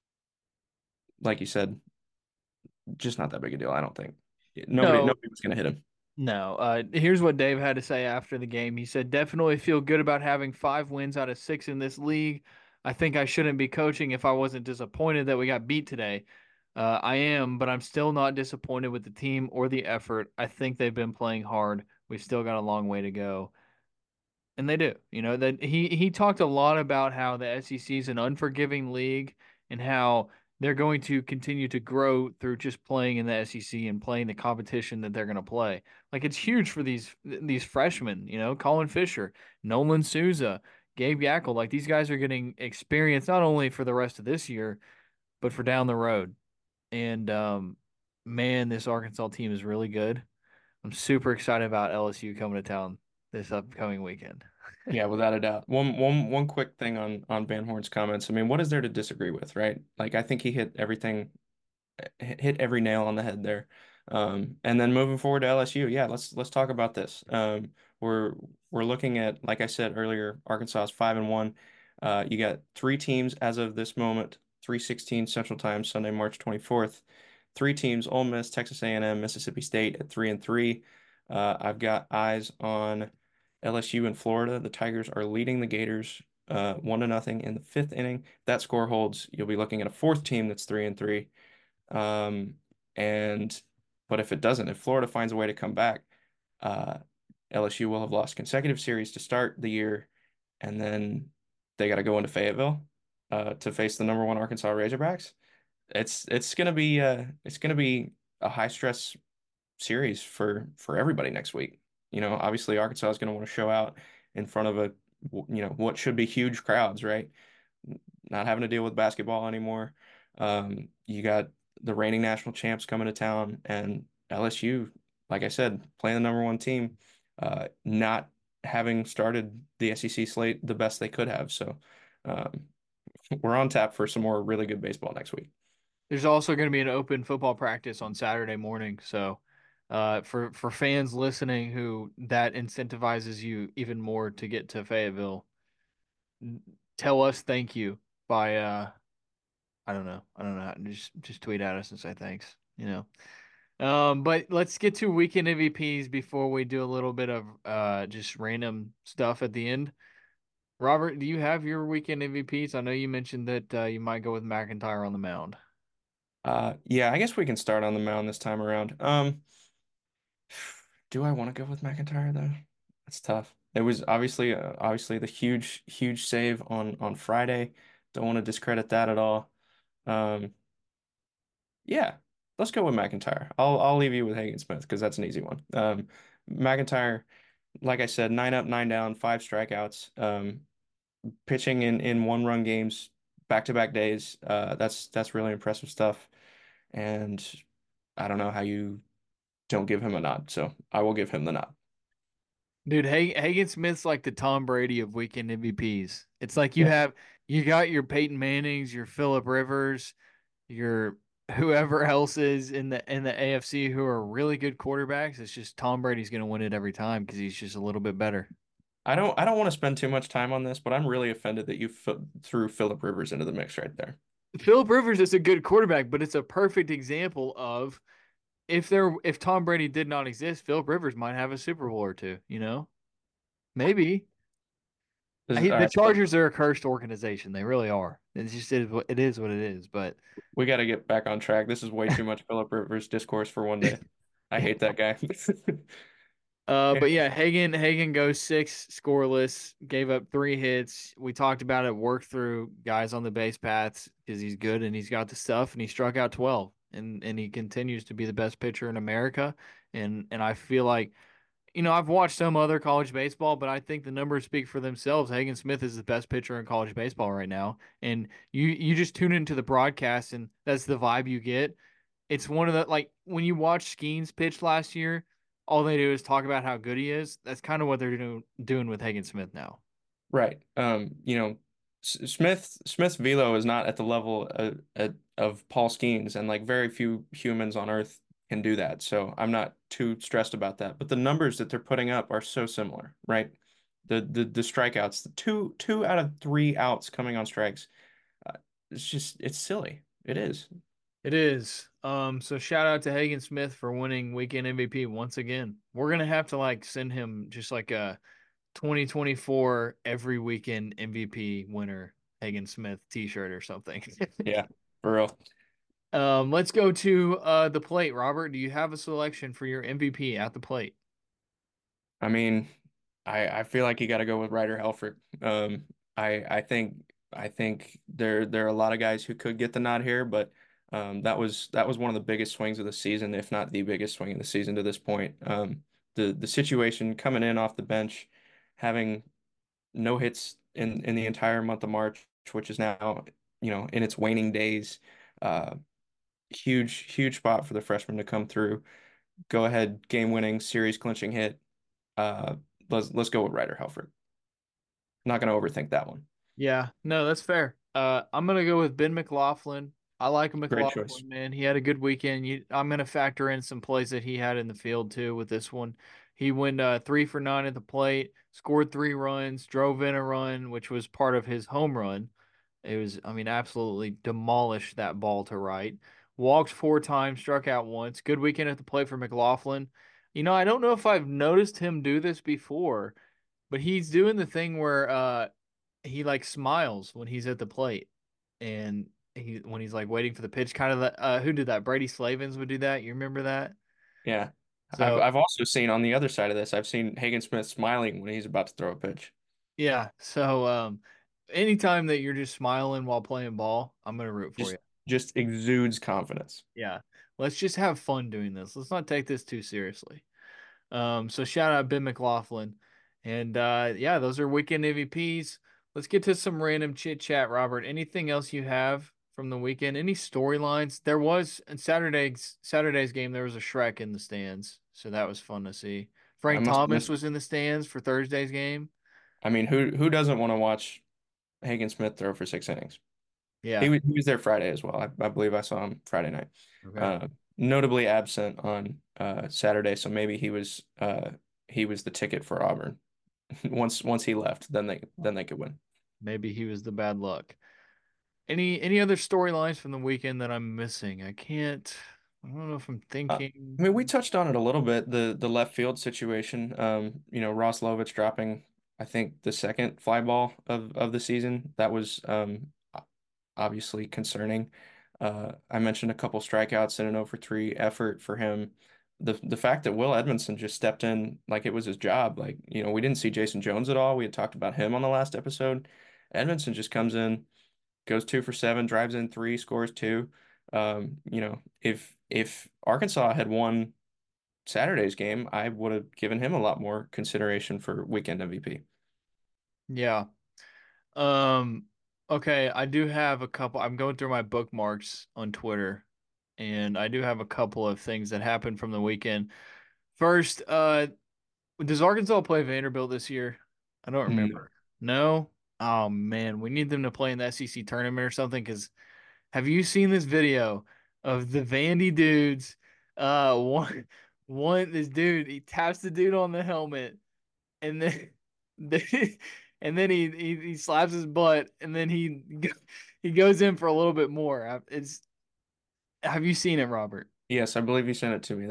Speaker 3: like you said, just not that big a deal, I don't think. Nobody
Speaker 2: no,
Speaker 3: nobody was gonna hit him.
Speaker 2: No, here's what Dave had to say after the game. He said, definitely feel good about having 5 wins out of 6 in this league. I think I shouldn't be coaching if I wasn't disappointed that we got beat today. I am, but I'm still not disappointed with the team or the effort. I think they've been playing hard. We've still got a long way to go. And they do. You know, that he talked a lot about how the SEC is an unforgiving league and how they're going to continue to grow through just playing in the SEC and playing the competition that they're going to play. Like it's huge for these freshmen, you know, Colin Fisher, Nolan Souza, Gabe Yackel. Like these guys are getting experience not only for the rest of this year, but for down the road. And man, this Arkansas team is really good. I'm super excited about LSU coming to town this upcoming weekend.
Speaker 3: Yeah, without a doubt. One quick thing on Van Horn's comments. I mean, what is there to disagree with, right? Like I think he hit everything, hit every nail on the head there. And then moving forward to LSU, yeah, let's talk about this. We're looking at, like I said earlier, Arkansas is 5-1. You got 3 teams as of this moment, 3:16 Central Time, Sunday, March 24th. 3 teams: Ole Miss, Texas A&M, Mississippi State at 3-3. I've got eyes on LSU and Florida. The Tigers are leading the Gators 1-0 in the 5th inning. If that score holds, you'll be looking at a 4th team that's 3-3. Um, and but if it doesn't, if Florida finds a way to come back, uh, LSU will have lost consecutive series to start the year, and then they got to go into Fayetteville to face the number 1 Arkansas Razorbacks. It's gonna be a high stress series for everybody next week. Obviously Arkansas is gonna want to show out in front of what should be huge crowds, right? Not having to deal with basketball anymore. You got the reigning national champs coming to town, and LSU, like I said, playing the number 1 team, not having started the SEC slate the best they could have. So um, we're on tap for some more really good baseball next week.
Speaker 2: There's also going to be an open football practice on Saturday morning. So, for fans listening who that incentivizes you even more to get to Fayetteville, tell us thank you by I don't know. I don't know. Just tweet at us and say thanks, you know. But let's get to weekend MVPs before we do a little bit of just random stuff at the end. Robert, do you have your weekend MVPs? I know you mentioned that you might go with McIntyre on the mound.
Speaker 3: Yeah, I guess we can start on the mound this time around. Do I want to go with McIntyre though? That's tough. It was obviously the huge save on Friday. Don't want to discredit that at all. Um, yeah, let's go with McIntyre. I'll leave you with Hagen Smith because that's an easy one. McIntyre, like I said, 9 up, 9 down, 5 strikeouts. Pitching in 1-run games, back-to-back days. That's really impressive stuff. And I don't know how you don't give him a nod, so I will give him the nod.
Speaker 2: Dude, Hagen Smith's like the Tom Brady of weekend MVPs. It's like
Speaker 3: Yeah.
Speaker 2: you got your Peyton Mannings, your Phillip Rivers, your whoever else is in the AFC who are really good quarterbacks. It's just Tom Brady's going to win it every time because he's just a little bit better.
Speaker 3: I don't want to spend too much time on this, but I'm really offended that you threw Philip Rivers into the mix right there.
Speaker 2: Phillip Rivers is a good quarterback, but it's a perfect example of if Tom Brady did not exist, Phillip Rivers might have a Super Bowl or two, you know? Maybe.
Speaker 3: All
Speaker 2: The
Speaker 3: right, so
Speaker 2: Chargers are a cursed organization. They really are. It's just it is what it is. But
Speaker 3: we got to get back on track. This is way too much Philip Rivers discourse for one day. I hate that guy.
Speaker 2: but yeah, Hagen goes 6 scoreless, gave up 3 hits. We talked about it, worked through guys on the base paths because he's good and he's got the stuff, and he struck out 12, and he continues to be the best pitcher in America. And I feel like, I've watched some other college baseball, but I think the numbers speak for themselves. Hagen Smith is the best pitcher in college baseball right now, and you just tune into the broadcast, and that's the vibe you get. It's one of the, like, when you watch Skeens pitch last year, all they do is talk about how good he is. That's kind of what they're doing with Hagen Smith now.
Speaker 3: Right. Smith's velo is not at the level of Paul Skeens, and like very few humans on Earth can do that. So I'm not too stressed about that. But the numbers that they're putting up are so similar, right? The strikeouts, the two out of three outs coming on strikes. It's silly. It is.
Speaker 2: It is. So shout out to Hagen Smith for winning weekend MVP once again. We're gonna have to like send him just like a 2024 every weekend MVP winner Hagen Smith t-shirt or something.
Speaker 3: Yeah, for real.
Speaker 2: Let's go to the plate. Robert, do you have a selection for your MVP at the plate?
Speaker 3: I mean, I feel like you got to go with Ryder Helfrich. I think there are a lot of guys who could get the nod here, but that was one of the biggest swings of the season, if not the biggest swing of the season to this point. The situation coming in off the bench, having no hits in the entire month of March, which is now, in its waning days. Uh, huge spot for the freshman to come through. Go ahead, game winning, series clinching hit. Uh, let's go with Ryder Helfrich. Not gonna overthink that one.
Speaker 2: Yeah, no, that's fair. I'm gonna go with Ben McLaughlin. I like
Speaker 3: Great choice.
Speaker 2: McLaughlin, man. He had a good weekend. I'm gonna factor in some plays that he had in the field too with this one. He went 3 for 9 at the plate, scored 3 runs, drove in a run, which was part of his home run. It was, I mean, absolutely demolished that ball to right. Walked 4 times, struck out once. Good weekend at the plate for McLaughlin. I don't know if I've noticed him do this before, but he's doing the thing where he like smiles when he's at the plate, and when he's like waiting for the pitch, kind of who did that? Brady Slavens would do that. You remember that?
Speaker 3: Yeah. I've
Speaker 2: So
Speaker 3: I've also seen on the other side of this, I've seen Hagen Smith smiling when he's about to throw a pitch.
Speaker 2: yeah, so anytime that you're just smiling while playing ball, I'm gonna root for
Speaker 3: Just
Speaker 2: you.
Speaker 3: just exudes confidence.
Speaker 2: Yeah, let's just have fun doing this. Let's not take this too seriously. So shout out Ben McLaughlin. And yeah, those are weekend MVPs. Let's get to some random chit chat, Robert. Anything else you have from the weekend? Any storylines? There was in Saturday's game, there was a Shrek in the stands. So that was fun to see.
Speaker 3: I
Speaker 2: Frank
Speaker 3: must
Speaker 2: Thomas
Speaker 3: admit,
Speaker 2: was in the stands for Thursday's game.
Speaker 3: I mean, who doesn't want to watch Hagen Smith throw for 6 innings? He
Speaker 2: Yeah.
Speaker 3: was he was there Friday as well. I believe I saw him Friday night.
Speaker 2: Okay.
Speaker 3: Uh, Notably absent on Saturday, so maybe he was the ticket for Auburn. Once he left, then they could win.
Speaker 2: Maybe he was the bad luck. Any other storylines from the weekend that I'm missing? I don't know if I'm
Speaker 3: I mean,
Speaker 2: thinking.
Speaker 3: we touched on it a little bit, the left field situation. Ross Lovich dropping, I think, the second fly ball of the season. That was obviously concerning. I mentioned a couple strikeouts and an 0 for 3 effort for him. The fact that Will Edmondson just stepped in like it was his job, like, we didn't see Jason Jones at all. We had talked about him on the last episode. Edmondson just comes in, goes 2 for 7, drives in 3, scores 2. If Arkansas had won Saturday's game, I would have given him a lot more consideration for weekend MVP.
Speaker 2: Yeah. Um, okay, I do have a couple. I'm going through my bookmarks on Twitter, and I do have a couple of things that happened from the weekend. First, does Arkansas play Vanderbilt this year? I don't
Speaker 3: No.
Speaker 2: remember. No? Oh man, we need them to play in the SEC tournament or something. Because have you seen this video of the Vandy dudes? This dude, he taps the dude on the helmet, and then, and then he slaps his butt, and then he goes in for a little bit more. Have you seen it, Robert?
Speaker 3: Yes, I believe you sent it to me.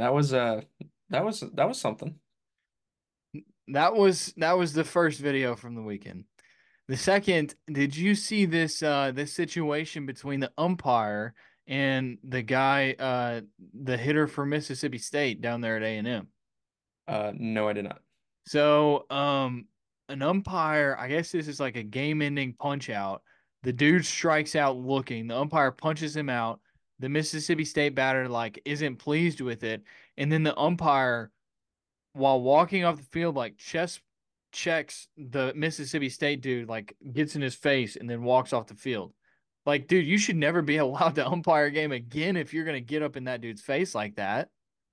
Speaker 3: That was something.
Speaker 2: That was the first video from the weekend. The second, did you see this situation between the umpire and the guy, the hitter for Mississippi State down there at A&M?
Speaker 3: No, I did not.
Speaker 2: So, an umpire, I guess this is like a game-ending punch out. The dude strikes out looking. The umpire punches him out. The Mississippi State batter like isn't pleased with it, and then the umpire, while walking off the field, like chest checks the Mississippi State dude, like gets in his face, and then walks off the field. Like, dude, you should never be allowed to umpire a game again if you're gonna get up in that dude's face like that.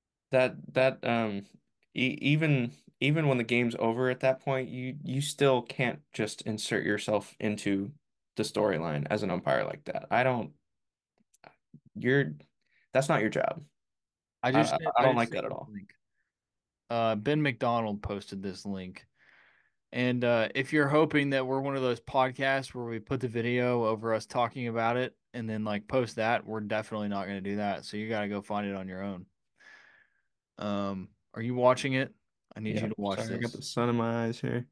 Speaker 3: Even when the game's over at that point, you still can't just insert yourself into the storyline as an umpire like that. I don't. You're that's not your job.
Speaker 2: I
Speaker 3: I
Speaker 2: just
Speaker 3: I I
Speaker 2: I
Speaker 3: don't
Speaker 2: just
Speaker 3: like
Speaker 2: sent
Speaker 3: that at
Speaker 2: you
Speaker 3: all.
Speaker 2: the link. Ben McDonald posted this link. And if you're hoping that we're one of those podcasts where we put the video over us talking about it and then like post that, we're definitely not going to do that. So you got to go find it on your own. Are you watching it? I need you
Speaker 3: Yeah.
Speaker 2: to watch
Speaker 3: Sorry, I got
Speaker 2: this.
Speaker 3: the sun in my eyes here.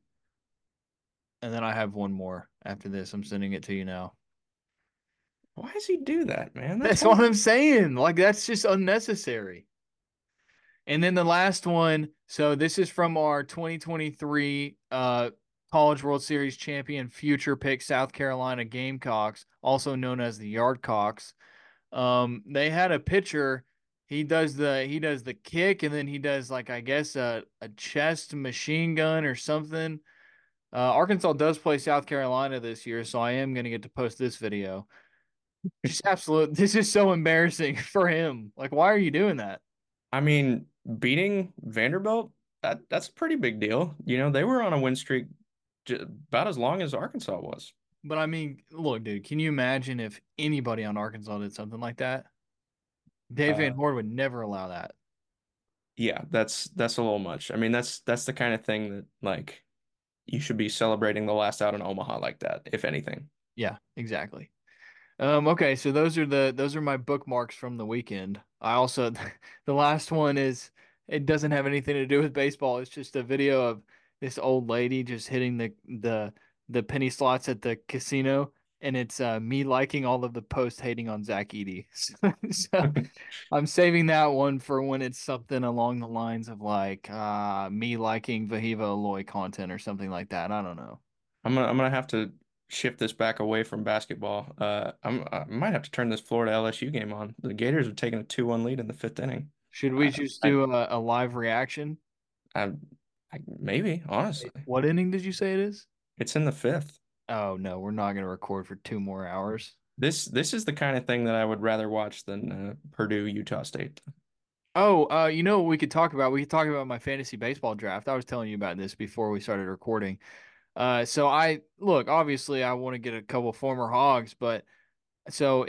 Speaker 2: And then I have one more after this. I'm sending it to you now.
Speaker 3: Why does he do that, man? That's
Speaker 2: That's what
Speaker 3: horrible.
Speaker 2: I'm saying. Like that's just unnecessary. And then the last one, so this is from our 2023 College World Series champion future pick South Carolina Gamecocks, also known as the Yardcocks. They had a pitcher. He does the kick and then he does like I guess a chest machine gun or something. Arkansas does play South Carolina this year, so I am gonna get to post this video. Just absolute. This is so embarrassing for him. Like, why are you doing that?
Speaker 3: I mean, beating Vanderbilt, that's a pretty big deal. You know, they were on a win streak about as long as Arkansas was.
Speaker 2: But I mean, look, dude, can you imagine if anybody on Arkansas did something like that? Dave Van
Speaker 3: Uh,
Speaker 2: Horn would never allow that.
Speaker 3: yeah, that's a little much. I mean, that's the kind of thing that like you should be celebrating the last out in Omaha like that, if anything.
Speaker 2: Yeah, exactly. Okay, so those are my bookmarks from the weekend. I also the last one is it doesn't have anything to do with baseball. It's just a video of this old lady just hitting the penny slots at the casino, and it's me liking all of the posts hating on Zach Edey. So I'm saving that one for when it's something along the lines of like me liking Vahiva Aloy content or something like that. I don't know.
Speaker 3: I'm gonna have to shift this back away from basketball. I might have to turn this Florida LSU game on. The Gators are taking a 2-1 lead in the fifth inning.
Speaker 2: Should we
Speaker 3: I,
Speaker 2: just
Speaker 3: I,
Speaker 2: do a live reaction?
Speaker 3: I, maybe honestly,
Speaker 2: What inning did you say it is?
Speaker 3: it's in the fifth.
Speaker 2: Oh no, we're not going to record for 2 more hours.
Speaker 3: This is the kind of thing that I would rather watch than Purdue Utah State.
Speaker 2: Oh, you know what we could talk about? We could talk about my fantasy baseball draft. I was telling you about this before we started recording. So I look, obviously I want to get a couple former Hogs, but so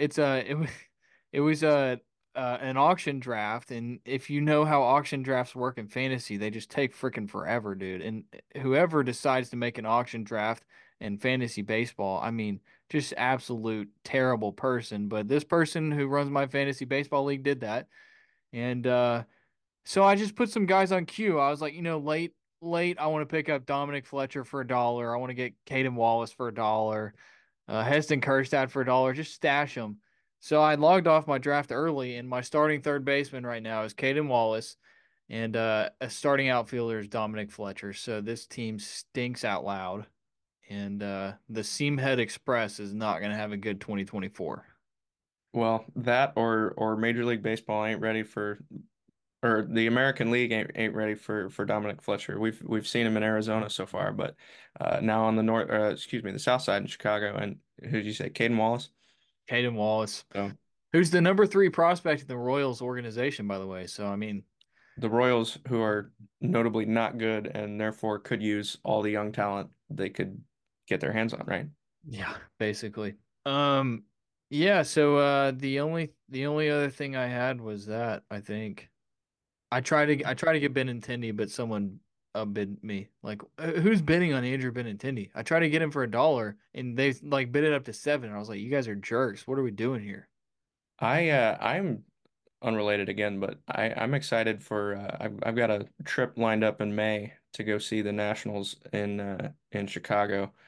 Speaker 2: it was an auction draft, and if you know how auction drafts work in fantasy, they just take freaking forever, dude. And whoever decides to make an auction draft in fantasy baseball, I mean, just absolute terrible person. But this person who runs my fantasy baseball league did that, and so I just put some guys on queue. I was like, late, I want to pick up Dominic Fletcher for $1. I want to get Caden Wallace for $1. Heston Kjerstad for $1. Just stash them. So I logged off my draft early, and my starting third baseman right now is Caden Wallace, and a starting outfielder is Dominic Fletcher. So this team stinks out loud, and the Seamhead Express is not going to have a good 2024.
Speaker 3: Well, that or Major League Baseball ain't ready for or the American League ain't ready for Dominic Fletcher. We've seen him in Arizona so far, but now on the the south side in Chicago. And who did you say, Caden Wallace?
Speaker 2: Caden Wallace,
Speaker 3: So
Speaker 2: who's the number 3 prospect in the Royals organization, by the way. So I mean,
Speaker 3: the Royals, who are notably not good and therefore could use all the young talent they could get their hands on, right?
Speaker 2: yeah, basically. Um, yeah. So the only other thing I had was that I think I try to get Benintendi, but someone bid me. Like, who's bidding on Andrew Benintendi? I tried to get him for $1, and they like bid it up to 7. I was like, you guys are jerks. What are we doing here?
Speaker 3: I'm unrelated again, but I'm excited for I've got a trip lined up in May to go see the Nationals in Chicago.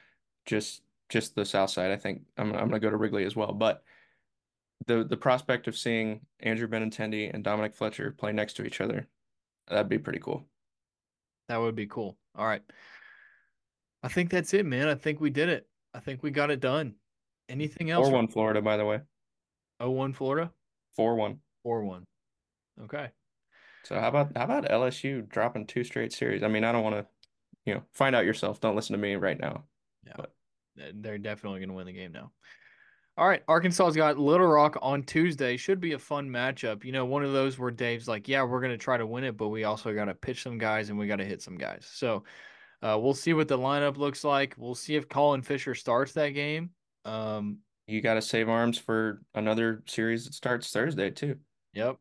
Speaker 3: just the South Side. I think I'm gonna go to Wrigley as well. But the prospect of seeing Andrew Benintendi and Dominic Fletcher play next to each other, that'd be pretty cool.
Speaker 2: That would be cool. All right. I think that's it, man. I think we did it. I think we got it done. Anything else?
Speaker 3: 4-1 Florida, by the way.
Speaker 2: 0-1 Florida?
Speaker 3: 4-1.
Speaker 2: 4-1. Okay.
Speaker 3: So how about LSU dropping 2 straight series? I mean, I don't want to, find out yourself. Don't listen to me right now.
Speaker 2: Yeah.
Speaker 3: But
Speaker 2: They're definitely going to win the game now. All right. Arkansas's got Little Rock on Tuesday. Should be a fun matchup. One of those where Dave's like, yeah, we're going to try to win it, but we also got to pitch some guys and we got to hit some guys. So we'll see what the lineup looks like. We'll see if Colin Fisher starts that game.
Speaker 3: you got to save arms for another series that starts Thursday too.
Speaker 2: Yep.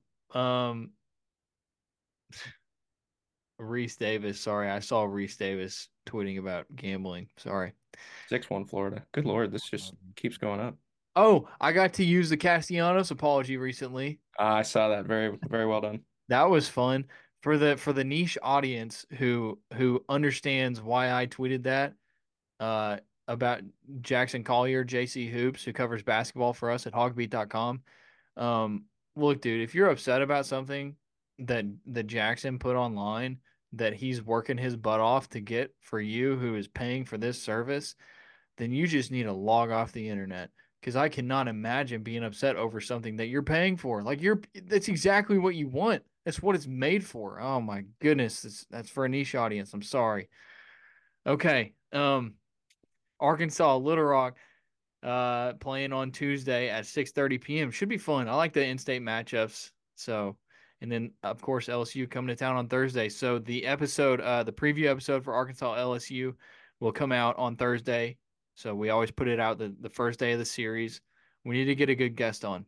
Speaker 2: Reese Davis. Sorry, I saw Reese Davis tweeting about gambling. Sorry.
Speaker 3: 6-1 Florida. Good Lord, this just keeps going up.
Speaker 2: Oh, I got to use the Castellanos apology recently.
Speaker 3: I saw that. Very, very well done.
Speaker 2: That was fun for the niche audience who understands why I tweeted that about Jackson Collier, JC Hoops, who covers basketball for us at hogbeat.com. Look, dude, if you're upset about something that Jackson put online that he's working his butt off to get for you who is paying for this service, then you just need to log off the internet. Because I cannot imagine being upset over something that you're paying for. Like that's exactly what you want. That's what it's made for. Oh my goodness. That's for a niche audience. I'm sorry. Okay. Arkansas, Little Rock, playing on Tuesday at 6:30 p.m. Should be fun. I like the in-state matchups. So, and then of course LSU coming to town on Thursday. So the preview episode for Arkansas LSU will come out on Thursday. So we always put it out the first day of the series. We need to get a good guest on.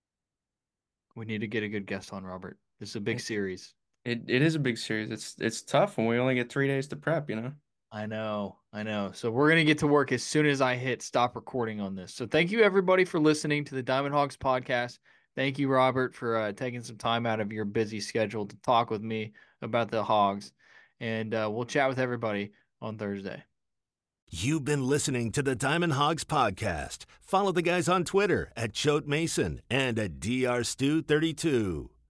Speaker 2: Robert. This is a big series.
Speaker 3: It is a big series. It's tough when we only get 3 days to prep,
Speaker 2: I know. So we're going to get to work as soon as I hit stop recording on this. So thank you, everybody, for listening to the Diamond Hogs podcast. Thank you, Robert, for taking some time out of your busy schedule to talk with me about the Hogs. And we'll chat with everybody on Thursday.
Speaker 1: You've been listening to the Diamond Hogs podcast. Follow the guys on Twitter at Choate Mason and at DRStew32.